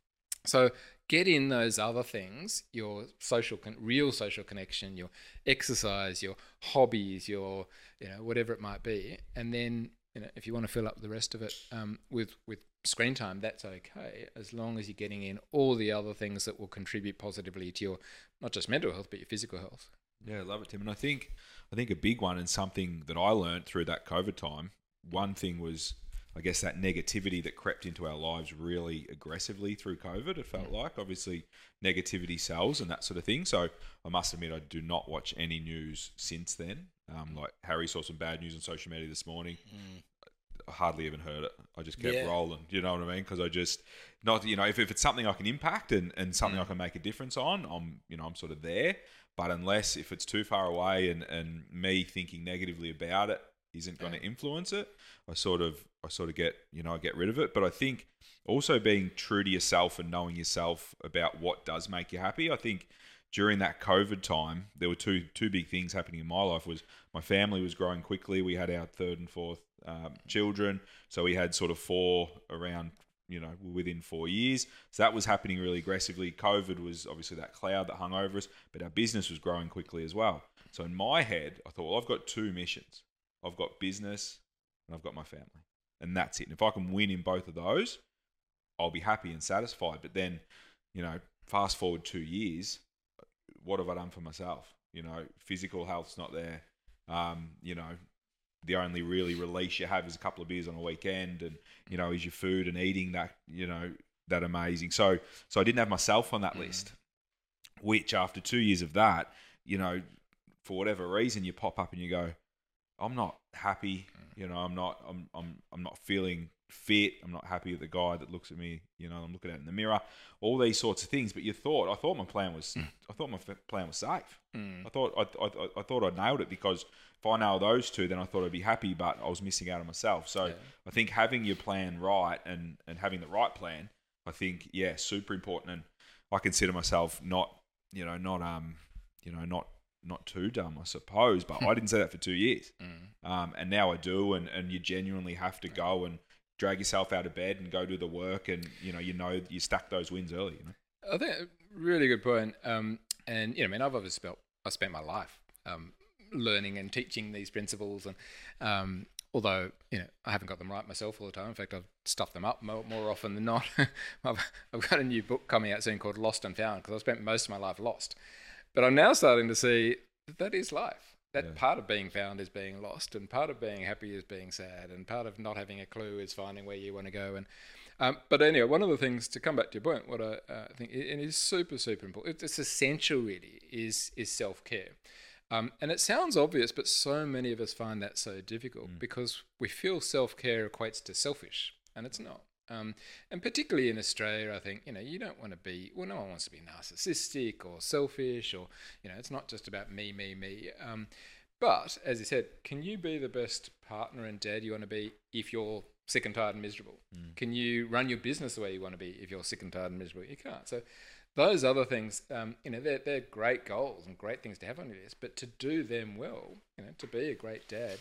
so get in those other things, your social, con- real social connection, your exercise, your hobbies, your, you know, whatever it might be. And then, you know, if you want to fill up the rest of it um, with, with screen time, that's okay, as long as you're getting in all the other things that will contribute positively to your, not just mental health, but your physical health. Yeah, I love it, Tim. And I think, I think a big one, and something that I learned through that COVID time, one thing was, I guess, that negativity that crept into our lives really aggressively through COVID, it felt like. Obviously, negativity sells and that sort of thing. So I must admit, I do not watch any news since then. Um, like Harry saw some bad news on social media this morning. Mm. I hardly even heard it. I just kept yeah. rolling. You know what I mean? Because I just, not, you know, if, if it's something I can impact and, and something mm. I can make a difference on, I'm, you know, I'm sort of there. But unless if it's too far away and, and me thinking negatively about it isn't going to influence it, I sort of I sort of get, you know, I get rid of it. But I think also being true to yourself and knowing yourself about what does make you happy. I think during that COVID time, there were two two big things happening in my life. Was my family was growing quickly. We had our third and fourth um, children, so we had sort of four around, you know, within four years. So that was happening really aggressively. COVID was obviously that cloud that hung over us, but our business was growing quickly as well. So in my head, I thought, well, I've got two missions. I've got business and I've got my family. And that's it. And if I can win in both of those, I'll be happy and satisfied. But then, you know, fast forward two years, what have I done for myself? You know, physical health's not there. Um, you know, the only really release you have is a couple of beers on a weekend, and, you know, is your food and eating that, you know, that amazing. So, so I didn't have myself on that list, which after two years of that, you know, for whatever reason, you pop up and you go, I'm not happy, you know, I'm not, I'm, I'm, I'm not feeling fit. I'm not happy with the guy that looks at me, you know, I'm looking at it in the mirror, all these sorts of things. But you thought, I thought my plan was, mm. I thought my plan was safe. Mm. I thought, I, I, I thought I nailed it, because if I nailed those two, then I thought I'd be happy, but I was missing out on myself. So yeah. I think having your plan right and, and having the right plan, I think, yeah, super important. And I consider myself not, you know, not, um, you know, not, not too dumb, I suppose, but I didn't say that for two years. Mm. Um, and now I do, and, and you genuinely have to go and drag yourself out of bed and go do the work, and, you know, you know, you stack those wins early, you know. I think a really good point. Um, and, you know, I mean, I've obviously spent, I spent my life um, learning and teaching these principles, and um, although, you know, I haven't got them right myself all the time. In fact, I've stuffed them up more, more often than not. I've, I've got a new book coming out soon called Lost and Found, because I've spent most of my life lost. But I'm now starting to see that that is life. That yeah. part of being found is being lost, and part of being happy is being sad, and part of not having a clue is finding where you want to go. And um, but anyway, one of the things, to come back to your point, what I uh, think it is super, super important, it's essential really, is is self-care. Um, and it sounds obvious, but so many of us find that so difficult mm. because we feel self-care equates to selfish, and it's not. Um, and particularly in Australia, I think, you know, you don't want to be, well, no one wants to be narcissistic or selfish, or, you know, it's not just about me, me, me. Um, but, as you said, can you be the best partner and dad you want to be if you're sick and tired and miserable? Mm. Can you run your business the way you want to be if you're sick and tired and miserable? You can't. So those other things, um, you know, they're, they're great goals and great things to have on your list, but to do them well, you know, to be a great dad,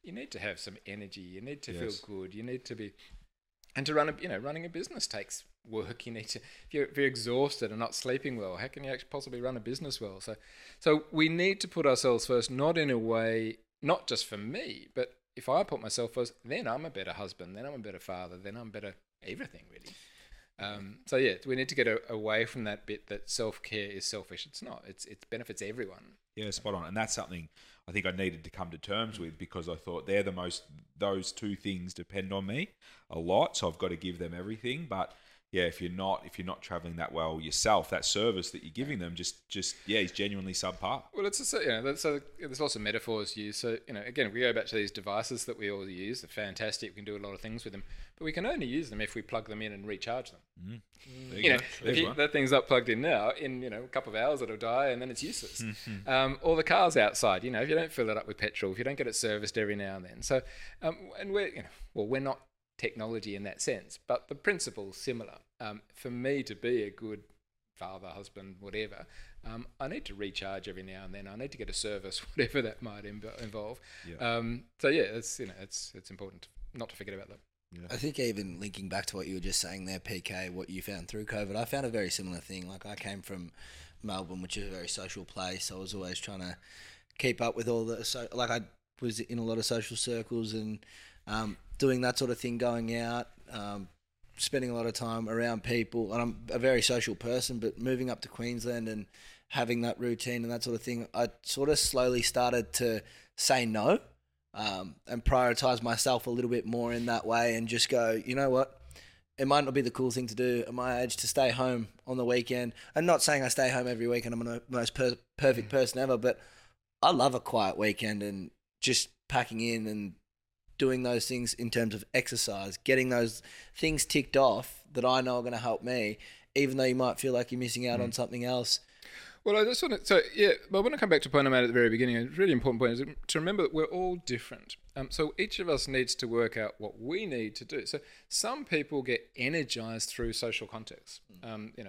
you need to have some energy. You need to Yes. feel good. You need to be, and to run a you know running a business takes work. You need to if you're, if you're exhausted and not sleeping well, how can you actually possibly run a business well? So, so we need to put ourselves first, not in a way, not just for me, but if I put myself first, then I'm a better husband, then I'm a better father, then I'm better everything really. Um, so yeah, we need to get a, away from that bit that self-care is selfish. It's not. It's it benefits everyone. Yeah, spot on. And that's something I think I needed to come to terms with, because I thought they're the most, those two things depend on me a lot. So I've got to give them everything. But yeah, if you're not, if you're not traveling that well yourself, that service that you're giving them just, just yeah, is genuinely subpar. Well, it's a, you know, that's a, there's lots of metaphors used. So, you know, again, if we go back to these devices that we all use, they're fantastic. We can do a lot of things with them, but we can only use them if we plug them in and recharge them. Mm. There You know, go. if There's you, one. that thing's not plugged in now, in, you know, a couple of hours it'll die and then it's useless. um, or the car's outside, you know, if you don't fill it up with petrol, if you don't get it serviced every now and then. So, um, and we're, you know, well, we're not technology in that sense, but the principle's similar. Um, for me to be a good father, husband, whatever, um, I need to recharge every now and then. I need to get a service, whatever that might inv- involve. Yeah. Um, so yeah, it's you know, it's it's important to, not to forget about that. I think even linking back to what you were just saying there, P K, what you found through COVID, I found a very similar thing. Like I came from Melbourne, which is a very social place. I was always trying to keep up with all the, so like I was in a lot of social circles and um, doing that sort of thing, going out, um, spending a lot of time around people. And I'm a very social person, but moving up to Queensland and having that routine and that sort of thing, I sort of slowly started to say no. Um, and prioritize myself a little bit more in that way and just go, you know what, it might not be the cool thing to do at my age to stay home on the weekend. I'm not saying I stay home every weekend, I'm the most per- perfect person ever, but I love a quiet weekend and just packing in and doing those things in terms of exercise, getting those things ticked off that I know are going to help me, even though you might feel like you're missing out mm. on something else. Well, I just want to, so yeah, but I want to come back to a point I made at the very beginning. A really important point is to remember that we're all different. Um, so each of us needs to work out what we need to do. So some people get energized through social context. Um, you know,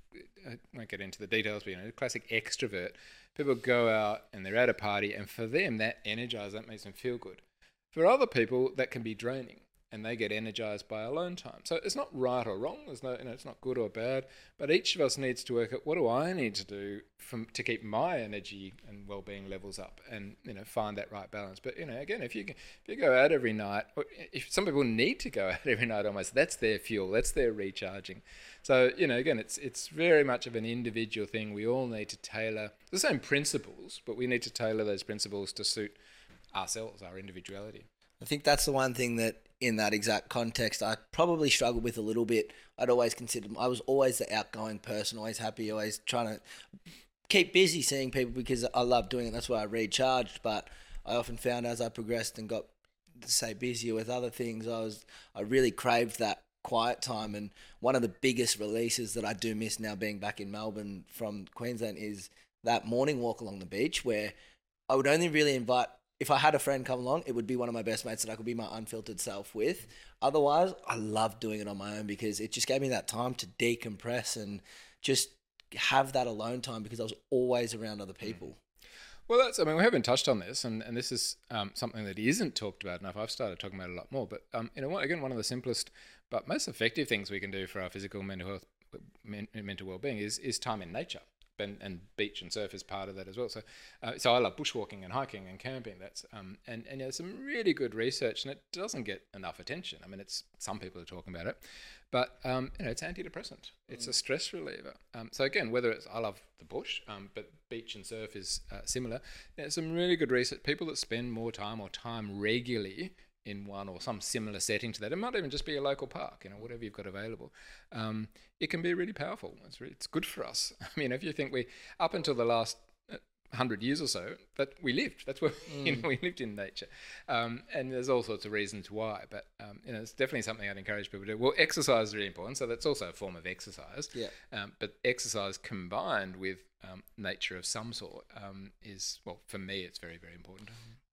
I won't get into the details, but you know, classic extrovert. People go out and they're at a party, and for them, that energizes, that makes them feel good. For other people, that can be draining, and they get energized by alone time. So it's not right or wrong. There's no, you know, it's not good or bad. But each of us needs to work out, what do I need to do from to keep my energy and well-being levels up, and you know, find that right balance. But you know, again, if you if you go out every night, or if some people need to go out every night, almost that's their fuel, that's their recharging. So you know, again, it's it's very much of an individual thing. We all need to tailor the same principles, but we need to tailor those principles to suit ourselves, our individuality. I think that's the one thing that in that exact context I probably struggled with a little bit. I'd always considered, I was always the outgoing person, always happy, always trying to keep busy seeing people because I love doing it. That's why I recharged. But I often found as I progressed and got, say, busier with other things, I was I really craved that quiet time. And one of the biggest releases that I do miss now being back in Melbourne from Queensland is that morning walk along the beach, where I would only really invite, if I had a friend come along, it would be one of my best mates that I could be my unfiltered self with. Otherwise, I love doing it on my own because it just gave me that time to decompress and just have that alone time because I was always around other people. Well, that's, I mean, we haven't touched on this, and, and this is um, something that isn't talked about enough. I've started talking about it a lot more, but, um, you know, again, one of the simplest but most effective things we can do for our physical, mental health, men, mental well-being is, is time in nature. And, and beach and surf is part of that as well. So, uh, so I love bushwalking and hiking and camping. That's um, and and you know, some really good research, and it doesn't get enough attention. I mean, it's some people are talking about it, but um, you know, it's antidepressant. It's mm. a stress reliever. Um, so again, whether it's I love the bush, um, but beach and surf is uh, similar. You know, some really good research. People that spend more time or time regularly in one or some similar setting to that. It might even just be a local park, you know, whatever you've got available. Um, it can be really powerful. It's really, it's good for us. I mean, if you think we, up until the last hundred years or so, that we lived. That's where mm. you know, we lived in nature. Um, and there's all sorts of reasons why, but um, you know, it's definitely something I'd encourage people to do. Well, exercise is really important, so that's also a form of exercise. Yeah. Um, but exercise combined with um, nature of some sort um, is, well, for me, it's very, very important.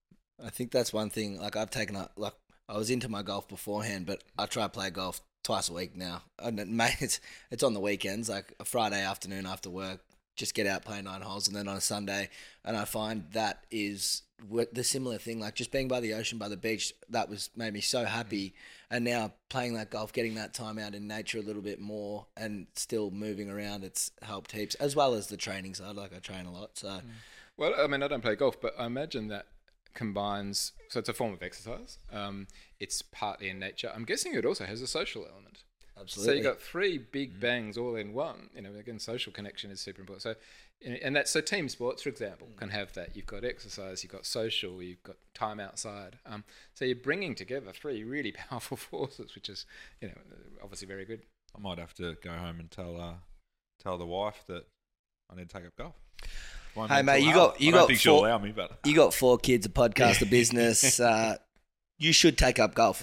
I think that's one thing, like I've taken up, like I was into my golf beforehand, but I try to play golf twice a week now. And it, mate, it's, it's on the weekends, like a Friday afternoon after work, just get out, play nine holes, and then on a Sunday. And I find that is what the similar thing, like just being by the ocean, by the beach, that was made me so happy. And now playing that golf, getting that time out in nature a little bit more and still moving around, it's helped heaps, as well as the training side. Like I train a lot. So, Well, I mean, I don't play golf, but I imagine that combines, so it's a form of exercise. Um, it's partly in nature. I'm guessing it also has a social element. absolutely. So you got three big bangs all in one. You know, again, social connection is super important. So, and that's so team sports, for example, can have that. You've got exercise, you've got social, you've got time outside. Um, so you're bringing together three really powerful forces, which is, you know, obviously very good. I might have to go home and tell uh, tell the wife that I need to take up golf. My Hey, mental mate, you health. got- you I don't got think she'll four- allow me, but You got four kids, a podcast, a business. Uh, you should take up golf.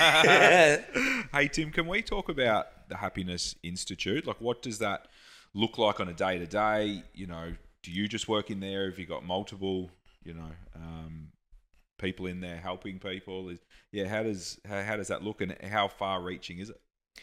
Hey, Tim, can we talk about the Happiness Institute? Like, what does that look like on a day to day? You know, do you just work in there? Have you got multiple, you know, um, people in there helping people? Is, yeah, how does how, how does that look, and how far reaching is it?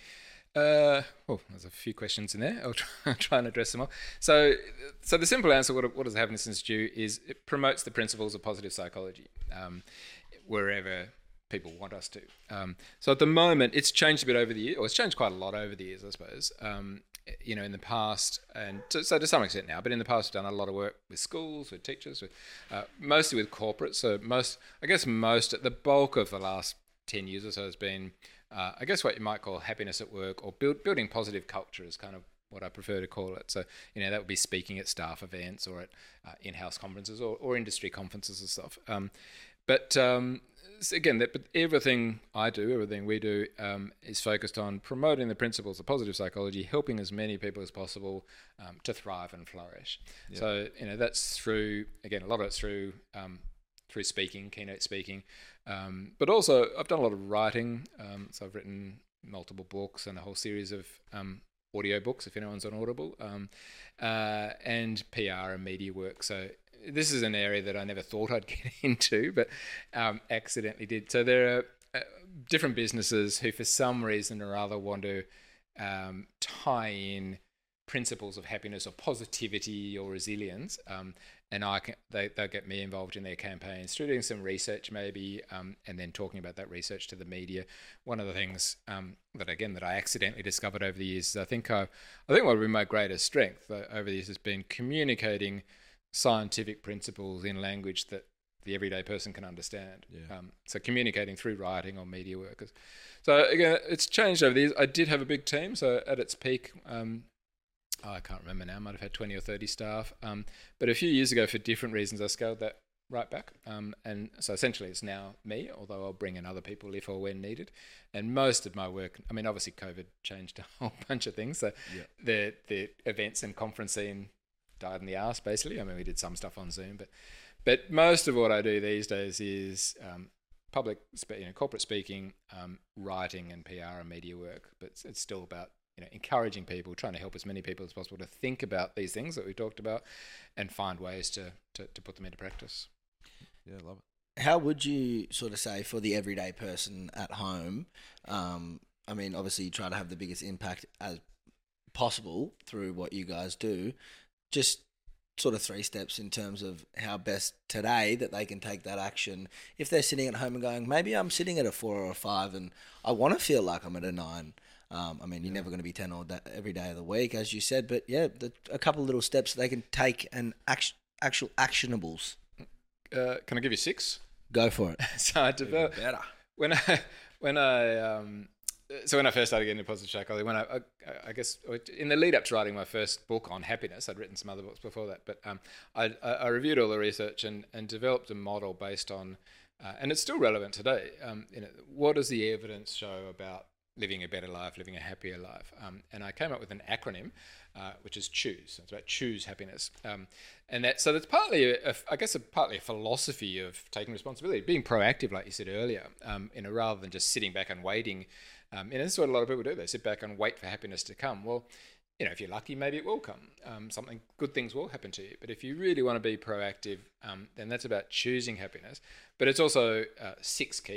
Uh, oh, there's a few questions in there. I'll try, I'll try and address them all. So, so the simple answer, what, what does the Happiness Institute is, it promotes the principles of positive psychology um, wherever people want us to. Um, so at the moment, it's changed a bit over the years, or it's changed quite a lot over the years, I suppose. Um, you know, in the past, and to, so to some extent now, but in the past, we've done a lot of work with schools, with teachers, with uh, mostly with corporates. So most, I guess most, the bulk of the last ten years or so has been, uh, I guess what you might call happiness at work, or build, building positive culture is kind of what I prefer to call it. So, you know, that would be speaking at staff events or at uh, in-house conferences or, or industry conferences and stuff. Um, but um, so again, that, but everything I do, everything we do um, is focused on promoting the principles of positive psychology, helping as many people as possible um, to thrive and flourish. Yeah. So, you know, that's through, again, a lot of it's through um, through speaking, keynote speaking, um, but also I've done a lot of writing. Um, so I've written multiple books and a whole series of um, audio books, if anyone's on Audible, um, uh, and P R and media work. So this is an area that I never thought I'd get into, but um, accidentally did. So there are uh, different businesses who, for some reason or other, want to um, tie in principles of happiness or positivity or resilience, um, and I can, they, they'll get me involved in their campaigns through doing some research maybe, um, and then talking about that research to the media. One of the things um, that, again, that I accidentally discovered over the years is I think I, I think what would be my greatest strength uh, over the years has been communicating scientific principles in language that the everyday person can understand. Yeah. Um, so communicating through writing or media workers. So again, it's changed over the years. I did have a big team. So at its peak, um, oh, I can't remember now, I might have had twenty or thirty staff. Um, but a few years ago, for different reasons, I scaled that right back. Um, and so essentially it's now me, although I'll bring in other people if or when needed. And most of my work, I mean, obviously COVID changed a whole bunch of things. So yeah. the the events and conference scene died in the arse, basically. I mean, we did some stuff on Zoom, but but most of what I do these days is um, public, you know, corporate speaking, um, writing, and P R and media work. But it's, it's still about, you know, encouraging people, trying to help as many people as possible to think about these things that we talked about, and find ways to to, to put them into practice. Yeah, I love it. How would you sort of say for the everyday person at home? Um, I mean, obviously you try to have the biggest impact as possible through what you guys do. Just sort of three steps in terms of how best today that they can take that action. If they're sitting at home and going, maybe I'm sitting at a four or a five and I want to feel like I'm at a nine. Um, I mean, you're yeah. never going to be ten all day, every day of the week, as you said, but yeah, the, a couple of little steps they can take and act, actual actionables. Uh, can I give you six? Go for it. So I developed better when I when I um, so when I first started getting into positive psychology, when I, I I guess in the lead up to writing my first book on happiness, I'd written some other books before that, but um, I, I reviewed all the research and, and developed a model based on, uh, and it's still relevant today. Um, you know, what does the evidence show about living a better life, living a happier life? Um, and I came up with an acronym, uh, which is CHOOSE. It's about choose happiness. Um, and that, so that's partly, a, a, I guess, a, partly a philosophy of taking responsibility, being proactive, like you said earlier, um, you know, rather than just sitting back and waiting. Um, and this is what a lot of people do. They sit back and wait for happiness to come. Well, you know, if you're lucky, maybe it will come. Um, something, good things will happen to you. But if you really want to be proactive, um, then that's about choosing happiness. But it's also uh, six key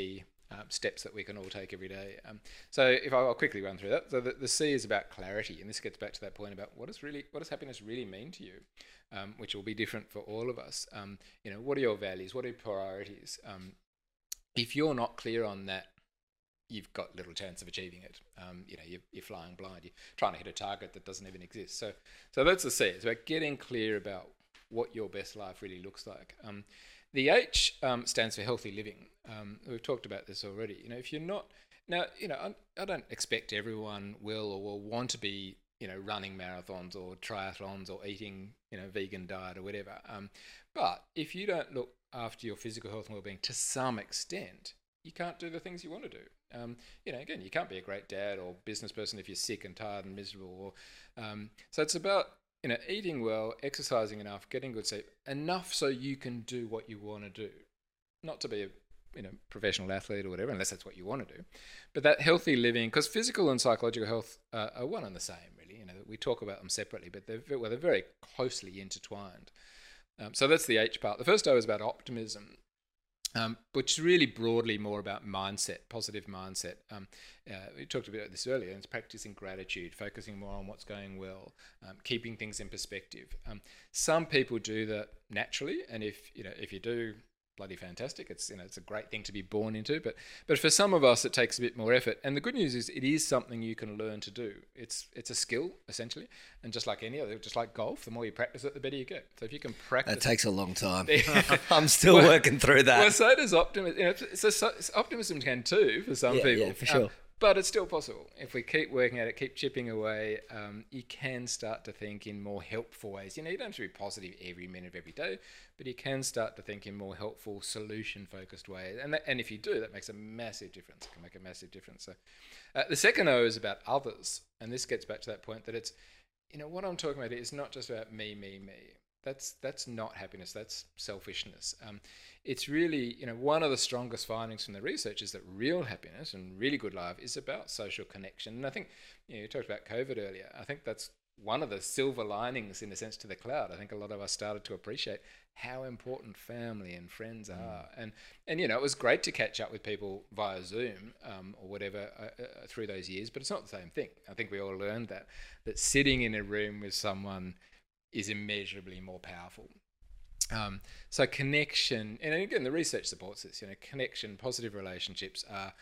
um, steps that we can all take every day. Um, so if I, I'll quickly run through that. So the, the C is about clarity, and this gets back to that point about what does really what does happiness really mean to you, um, which will be different for all of us. Um, you know, what are your values? What are your priorities? Um, if you're not clear on that, you've got little chance of achieving it. Um, you know, you're, you're flying blind. You're trying to hit a target that doesn't even exist. So, so that's the C. It's about getting clear about what your best life really looks like. Um, the H um, stands for healthy living. Um, we've talked about this already. You know, if you're not now, you know, I, I don't expect everyone will or will want to be, you know, running marathons or triathlons or eating, you know, vegan diet or whatever. Um, but if you don't look after your physical health and well-being to some extent, you can't do the things you want to do. Um, you know, again, you can't be a great dad or business person if you're sick and tired and miserable. Or, um, so it's about, you know, eating well, exercising enough, getting good sleep, enough so you can do what you want to do. Not to be a, you know, professional athlete or whatever, unless that's what you want to do. But that healthy living, because physical and psychological health uh, are one and the same, really. You know, we talk about them separately, but they're, well, they're very closely intertwined. Um, so that's the H part. The first O is about optimism. Um, which is really broadly more about mindset, positive mindset. Um, uh, we talked about this earlier, and it's practicing gratitude, focusing more on what's going well, um, keeping things in perspective. Um, some people do that naturally, and if you know if you do, bloody fantastic. It's you know it's a great thing to be born into. But but for some of us, it takes a bit more effort. And the good news is, it is something you can learn to do. It's it's a skill essentially, and just like any other, just like golf, the more you practice it, the better you get. So if you can practice, that takes a long time. I'm still well, working through that. Well, so does optimism. You know, so, so optimism can too for some yeah, people. Yeah, for sure. Um, but it's still possible. If we keep working at it, keep chipping away, um, you can start to think in more helpful ways. You know, you don't have to be positive every minute of every day, but you can start to think in more helpful, solution-focused ways. And that, and if you do, that makes a massive difference. It can make a massive difference. So, uh, the second O is about others, and this gets back to that point that it's, you know, what I'm talking about is not just about me, me, me. That's that's not happiness. That's selfishness. Um, it's really, you know, one of the strongest findings from the research is that real happiness and really good life is about social connection. And I think, you know, you talked about COVID earlier. I think that's one of the silver linings, in a sense, to the cloud. I think a lot of us started to appreciate how important family and friends are. Mm. And, and you know, it was great to catch up with people via Zoom um, or whatever uh, uh, through those years, but it's not the same thing. I think we all learned that, that sitting in a room with someone is immeasurably more powerful. Um, so connection, and again, the research supports this, you know, connection, positive relationships are,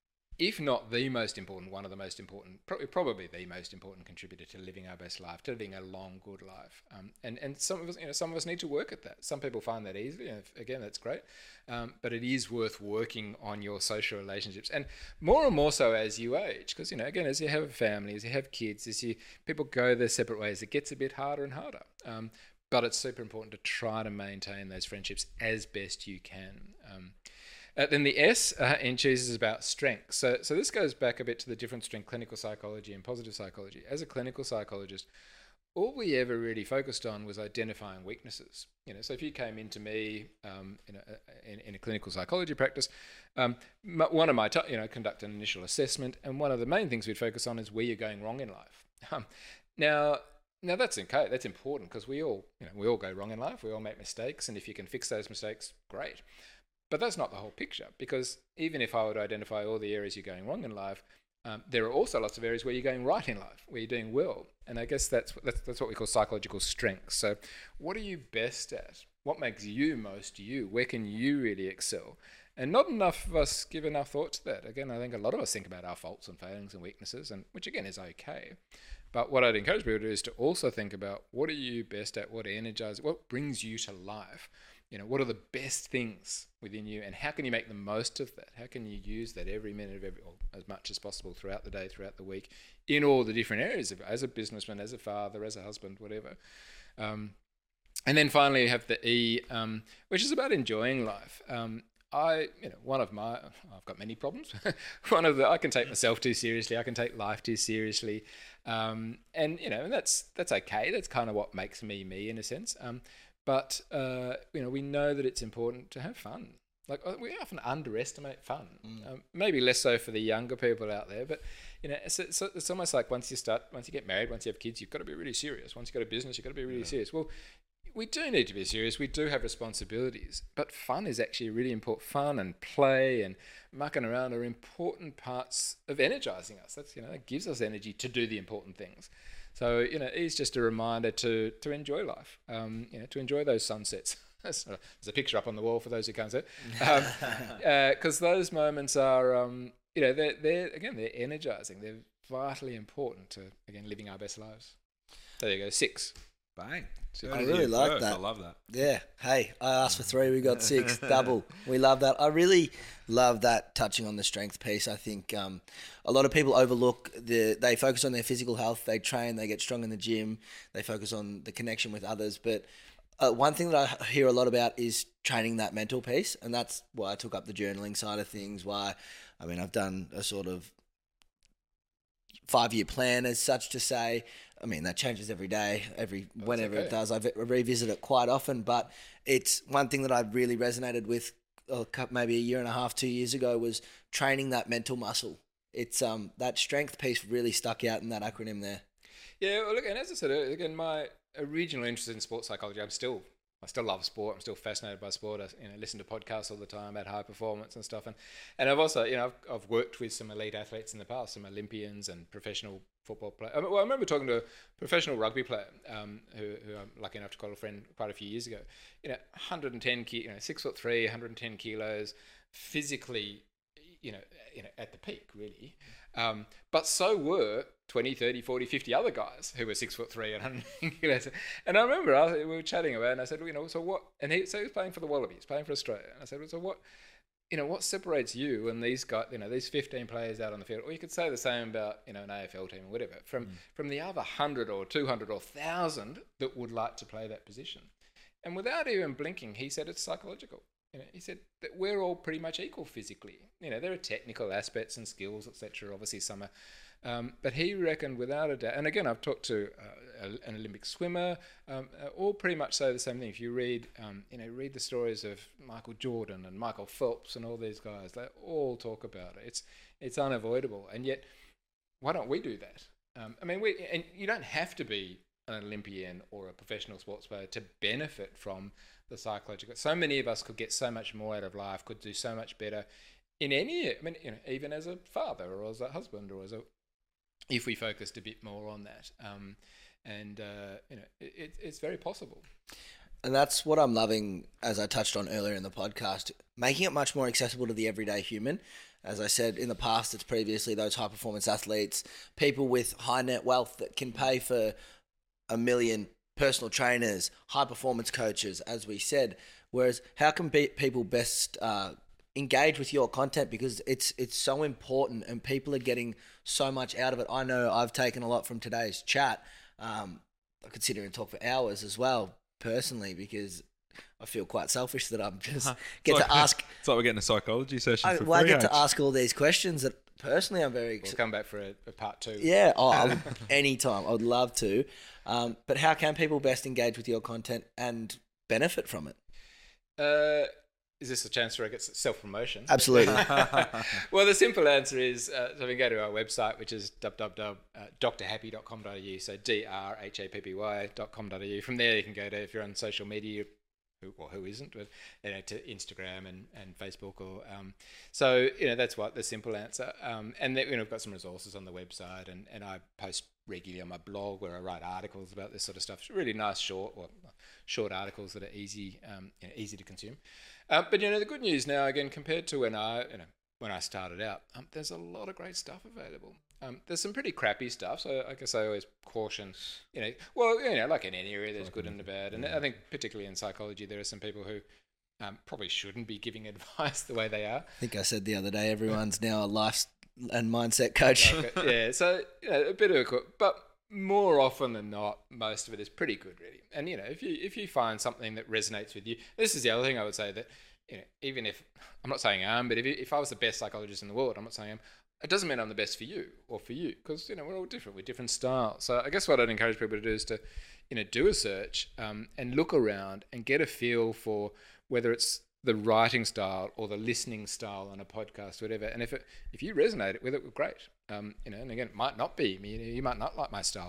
if not the most important, one of the most important, probably the most important contributor to living our best life, to living a long, good life. Um, and, and some of us, you know, some of us need to work at that. Some people find that easy, and again, that's great. Um, but it is worth working on your social relationships, and more and more so as you age, because, you know, again, as you have a family, as you have kids, as you people go their separate ways, it gets a bit harder and harder. Um, but it's super important to try to maintain those friendships as best you can. Um, Uh, then the S uh, in Choose is about strength. So, so this goes back a bit to the difference between clinical psychology and positive psychology. As a clinical psychologist, all we ever really focused on was identifying weaknesses. You know, so if you came into me um, in, a, in, in a clinical psychology practice, um, one of my, t- you know, conduct an initial assessment, and one of the main things we'd focus on is where you're going wrong in life. Um, now, now that's okay. That's important because we all, you know, we all go wrong in life. We all make mistakes, and if you can fix those mistakes, great. But that's not the whole picture, because even if I would identify all the areas you're going wrong in life, um, there are also lots of areas where you're going right in life, where you're doing well. And I guess that's, that's that's what we call psychological strengths. So what are you best at? What makes you most you? Where can you really excel? And not enough of us give enough thought to that. Again, I think a lot of us think about our faults and failings and weaknesses, and which again is okay. But what I'd encourage people to do is to also think about, what are you best at? What energizes? What brings you to life? You know, what are the best things within you, and how can you make the most of that? How can you use that every minute of every, or as much as possible throughout the day, throughout the week, in all the different areas of, as a businessman, as a father, as a husband, whatever. Um, and then finally, you have the E, um, which is about enjoying life. Um, I, you know, one of my, I've got many problems. one of the, I can take myself too seriously. I can take life too seriously, um, and you know, that's that's okay. That's kind of what makes me me in a sense. Um, But, uh, you know, we know that it's important to have fun. Like, we often underestimate fun. Mm. Um, maybe less so for the younger people out there. But, you know, it's, it's, it's almost like once you start, once you get married, once you have kids, you've got to be really serious. Once you've got a business, you've got to be really yeah. serious. Well, we do need to be serious. We do have responsibilities, but fun is actually really important. Fun and play and mucking around are important parts of energizing us. That's, you know, that gives us energy to do the important things. So, you know, it's just a reminder to to enjoy life, um, you know, to enjoy those sunsets. There's a picture up on the wall for those who can't see it. Because um, uh, those moments are, um, you know, they're, they're, again, they're energizing. They're vitally important to, again, living our best lives. There you go, six. Bang. I really like first. that. I love that. Yeah. Hey, I asked for three, we got six. Double. We love that. I really love that, touching on the strength piece. I think um, a lot of people overlook the. They focus on their physical health. They train. They get strong in the gym. They focus on the connection with others. But uh, one thing that I hear a lot about is training that mental piece, and that's why I took up the journaling side of things. Why, I mean, I've done a sort of five-year plan, as such to say. I mean, that changes every day, every That's whenever okay. it does. I revisit it quite often, but it's one thing that I really resonated with uh, maybe a year and a half, two years ago, was training that mental muscle. It's um that strength piece really stuck out in that acronym there. Yeah, well, look, and as I said, again, my original interest in sports psychology, I'm still, I still love sport. I'm still fascinated by sport. I, you know, listen to podcasts all the time about high performance and stuff, and and I've also, you know, I've, I've worked with some elite athletes in the past, some Olympians and professional football players. I mean, well, I remember talking to a professional rugby player um, who, who I'm lucky enough to call a friend quite a few years ago. You know, one hundred ten, ki- you know, six foot three, one hundred ten kilos, physically, you know, you know, at the peak, really. Um, but so were twenty, thirty, forty, fifty other guys who were six foot three and one hundred ten kilos. And I remember I, we were chatting about it, and I said, well, you know, so what? And he, so he was playing for the Wallabies, playing for Australia. And I said, well, so what? You know, what separates you and these guys, you know, these fifteen players out on the field, or you could say the same about, you know, an A F L team or whatever, from, mm. from the other one hundred or two hundred or one thousand that would like to play that position. And without even blinking, he said it's psychological. You know, he said that we're all pretty much equal physically. You know, there are technical aspects and skills, et cetera. Obviously, some are. Um, but he reckoned without a doubt, and again, I've talked to uh, an Olympic swimmer, um, uh, all pretty much say the same thing. If you read, um, you know, read the stories of Michael Jordan and Michael Phelps and all these guys, they all talk about it. It's it's unavoidable, and yet, why don't we do that? Um, I mean, we and you don't have to be an Olympian or a professional sports player to benefit from the psychological. So many of us could get so much more out of life, could do so much better in any, I mean, you know, even as a father or as a husband or as a, if we focused a bit more on that. Um, and, uh, you know, it, it's very possible. And that's what I'm loving, as I touched on earlier in the podcast, making it much more accessible to the everyday human. As I said in the past, it's previously those high performance athletes, people with high net wealth that can pay for a million personal trainers, high performance coaches, as we said. Whereas how can be, people best uh, engage with your content, because it's it's so important and people are getting so much out of it. I know I've taken a lot from today's chat. Um, I could sit here and talk for hours as well, personally, because I feel quite selfish that I'm just uh-huh. get like, to ask. It's like we're getting a psychology session I, for well, free. I get to ask all these questions that personally I'm very excited. We'll come back for a, a part two. Yeah, oh, anytime. I would love to. Um, but how can people best engage with your content and benefit from it? Uh, is this a chance where I get self-promotion? Absolutely. Well, the simple answer is, uh, so we can go to our website, which is w w w dot d r happy dot com dot a u, so D R H A P P Y dot com dot a u. From there, you can go to, if you're on social media, who, or who isn't, but you know, to Instagram and, and Facebook, or um, so you know that's what the simple answer. Um, and then, you know, we've got some resources on the website, and, and I post regularly on my blog where I write articles about this sort of stuff. It's really nice, short, or short articles that are easy, um, you know, easy to consume. Um, but you know, the good news now, again, compared to when I, you know, when I started out, um, there's a lot of great stuff available. Um, there's some pretty crappy stuff, so I guess I always caution, you know, well, you know, like in any area, there's good and the bad, and I think particularly in psychology, there are some people who um, probably shouldn't be giving advice the way they are. I think I said the other day, everyone's now a life and mindset coach. Like, yeah, so you know, a bit of a, but more often than not, most of it is pretty good, really. And you know, if you if you find something that resonates with you, this is the other thing I would say, that you know, even if I'm not saying I am, but if if I was the best psychologist in the world, I'm not saying I am. It doesn't mean I'm the best for you or for you, because you know we're all different. We're different styles. So I guess what I'd encourage people to do is to, you know, do a search um, and look around and get a feel for whether it's the writing style or the listening style on a podcast, or whatever. And if it if you resonate with it, well, great. Um, you know, and again, it might not be. You know, you might not like my style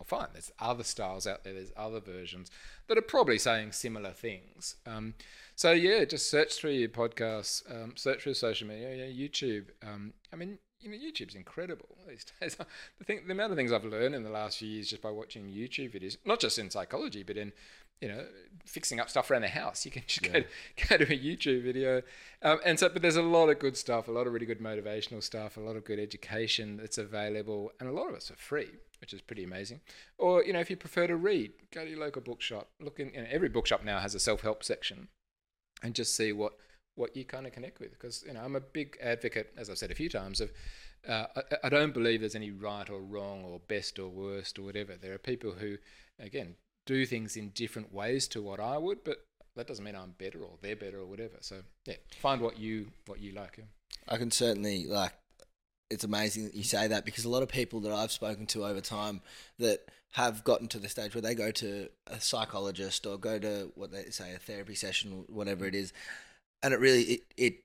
Well, fine. There's other styles out there. There's other versions that are probably saying similar things. Um, so yeah, just search through your podcasts, um, search through social media, yeah, YouTube. Um, I mean, you know, YouTube's incredible these days. The thing, the amount of things I've learned in the last few years just by watching YouTube videos, not just in psychology, but in, you know, fixing up stuff around the house. You can just yeah. go, go to a YouTube video. Um, and so, but there's a lot of good stuff, a lot of really good motivational stuff, a lot of good education that's available, and a lot of it's for free, which is pretty amazing. Or, you know, if you prefer to read, go to your local bookshop. Look in, you know, every bookshop now has a self-help section, and just see what, what you kind of connect with. Because, you know, I'm a big advocate, as I've said a few times, of uh, I, I don't believe there's any right or wrong or best or worst or whatever. There are people who, again, do things in different ways to what I would, but that doesn't mean I'm better or they're better or whatever. So yeah, find what you what you like. Yeah. I can certainly, like, it's amazing that you say that, because a lot of people that I've spoken to over time that have gotten to the stage where they go to a psychologist or go to what they say a therapy session, whatever it is, and it really it it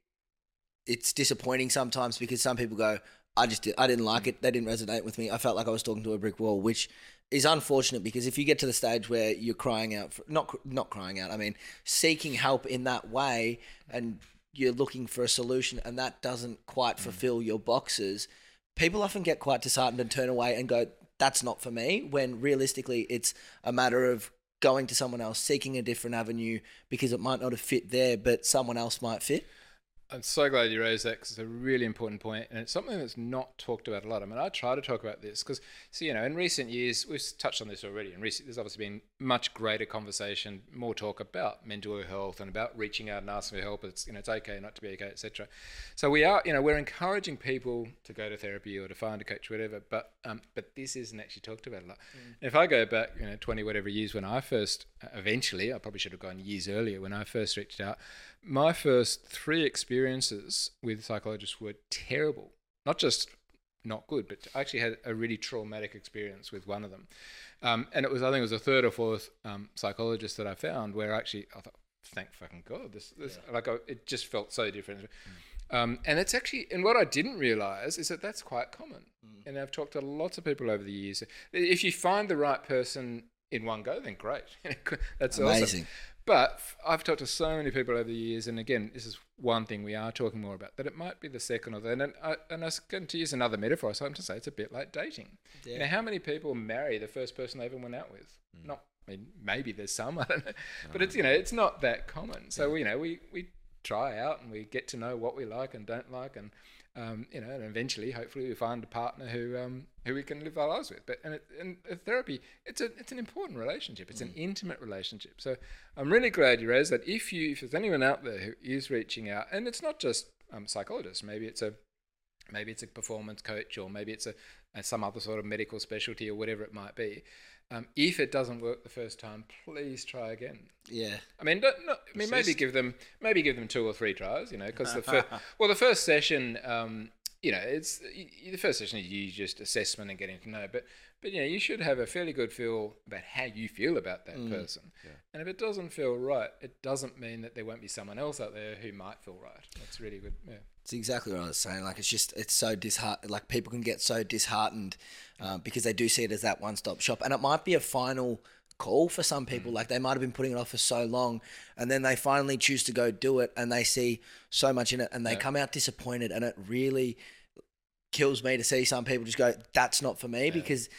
it's disappointing sometimes, because some people go, I just did, I didn't like it, they didn't resonate with me, I felt like I was talking to a brick wall, which is unfortunate, because if you get to the stage where you're crying out, for, not not crying out, I mean seeking help in that way, and you're looking for a solution, and that doesn't quite fulfill your boxes, people often get quite disheartened and turn away and go, that's not for me, when realistically it's a matter of going to someone else, seeking a different avenue, because it might not have fit there, but someone else might fit. I'm so glad you raised that, because it's a really important point, and it's something that's not talked about a lot. I mean, I try to talk about this because, so, you know, in recent years, we've touched on this already. In recent, there's obviously been much greater conversation, more talk about mental health and about reaching out and asking for help. It's, you know, it's okay not to be okay, et cetera. So we are, you know, we're encouraging people to go to therapy or to find a coach, whatever. But um, but this isn't actually talked about a lot. Mm. If I go back, you know, twenty whatever years when I first, eventually, I probably should have gone years earlier when I first reached out. My first three experiences with psychologists were terrible. Not just not good, but I actually had a really traumatic experience with one of them. Um, and it was, I think it was a third or fourth um, psychologist that I found where actually I thought, thank fucking God, this, this yeah. like I, it just felt so different. Mm. Um, and it's actually, and what I didn't realize is that that's quite common. Mm. And I've talked to lots of people over the years. If you find the right person in one go, then great. That's amazing. Awesome. But I've talked to so many people over the years, and again, this is one thing we are talking more about, that it might be the second or third. And I, and I was going to use another metaphor, so I'm to say it's a bit like dating. Yeah. You know, how many people marry the first person they ever went out with? Mm. Not, I mean, maybe there's some, I don't know. No. But it's, you know, it's not that common. So, you know, we, we try out and we get to know what we like and don't like, and Um, you know, and eventually, hopefully, we find a partner who um, who we can live our lives with. But and, it, and therapy, it's a it's an important relationship. It's mm. an intimate relationship. So I'm really glad you raised that. If you if there's anyone out there who is reaching out, and it's not just um, psychologists, maybe it's a maybe it's a performance coach, or maybe it's a, a some other sort of medical specialty, or whatever it might be. Um, if it doesn't work the first time, please try again. Yeah. I mean, don't, not, I mean, maybe give them maybe give them two or three tries. You know, because the first well, the first session, um, you know, it's the first session is you just assessment and getting to know. But but you know, you should have a fairly good feel about how you feel about that mm. person. Yeah. And if it doesn't feel right, it doesn't mean that there won't be someone else out there who might feel right. That's really good. Yeah. It's exactly what I was saying. Like, it's just, it's so disheartened. Like, people can get so disheartened uh, because they do see it as that one-stop shop. And it might be a final call for some people. Mm. Like, they might have been putting it off for so long, and then they finally choose to go do it, and they see so much in it, and they yeah. come out disappointed. And it really kills me to see some people just go, that's not for me, yeah. because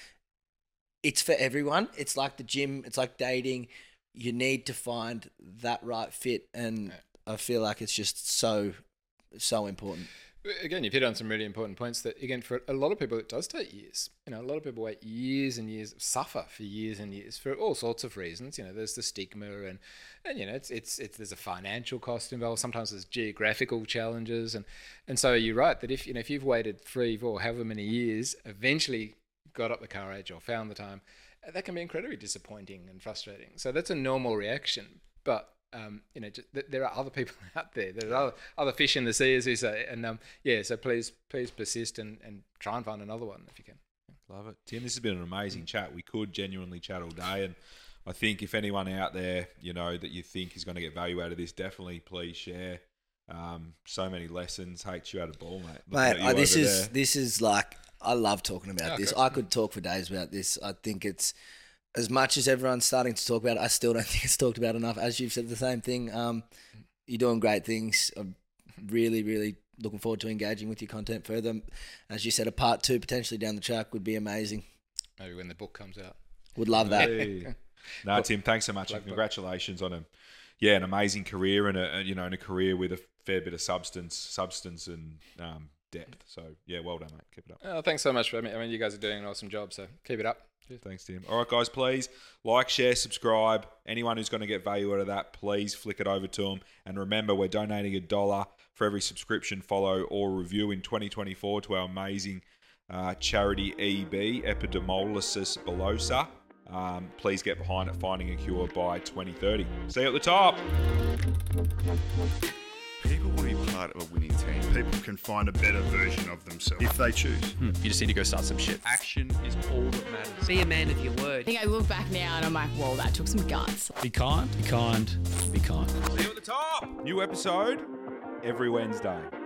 it's for everyone. It's like the gym. It's like dating. You need to find that right fit. And yeah. I feel like it's just so... so important. Again, you've hit on some really important points that, again, for a lot of people, it does take years. You know, a lot of people wait years and years, suffer for years and years for all sorts of reasons. You know, there's the stigma and, and you know, it's, it's, it's, there's a financial cost involved. Sometimes there's geographical challenges. And, and so you're right that if, you know, if you've waited three, four, however many years, eventually got up the courage or found the time, that can be incredibly disappointing and frustrating. So that's a normal reaction. But Um, you know, just, there are other people out there. There are other, other fish in the sea, as we say. And um, yeah, so please, please persist and, and try and find another one if you can. Love it, Tim. This has been an amazing chat. We could genuinely chat all day, and I think if anyone out there, you know, that you think is going to get value out of this, definitely please share. Um, so many lessons. H, you had a ball, mate. Mate, oh, this is there. this is like I love talking about Oh, this. okay. I could talk for days about this. I think it's, as much as everyone's starting to talk about it, I still don't think it's talked about enough. As you've said the same thing, um, you're doing great things. I'm really, really looking forward to engaging with your content further. As you said, a part two potentially down the track would be amazing. Maybe when the book comes out. Would love that. Hey. No, Tim, thanks so much, and congratulations on a, yeah, an amazing career and a, you know, and a career with a fair bit of substance, substance and um, depth. So yeah, well done, mate. Keep it up. Oh, thanks so much for me. I mean, you guys are doing an awesome job, so keep it up. Cheers. Thanks, Tim. All right, guys, please like, share, subscribe. Anyone who's going to get value out of that, please flick it over to them. And remember, we're donating a dollar for every subscription, follow, or review in twenty twenty-four to our amazing uh, charity E B, Epidermolysis bullosa. Um, please get behind it, finding a cure by twenty thirty. See you at the top. People want to be part of a winning team. People can find a better version of themselves if they choose. You just need to go start some shit. Action is all that matters. Be a man of your word. I think I look back now and I'm like, whoa, that took some guts. Be kind, be kind, be kind. See you at the top. New episode every Wednesday.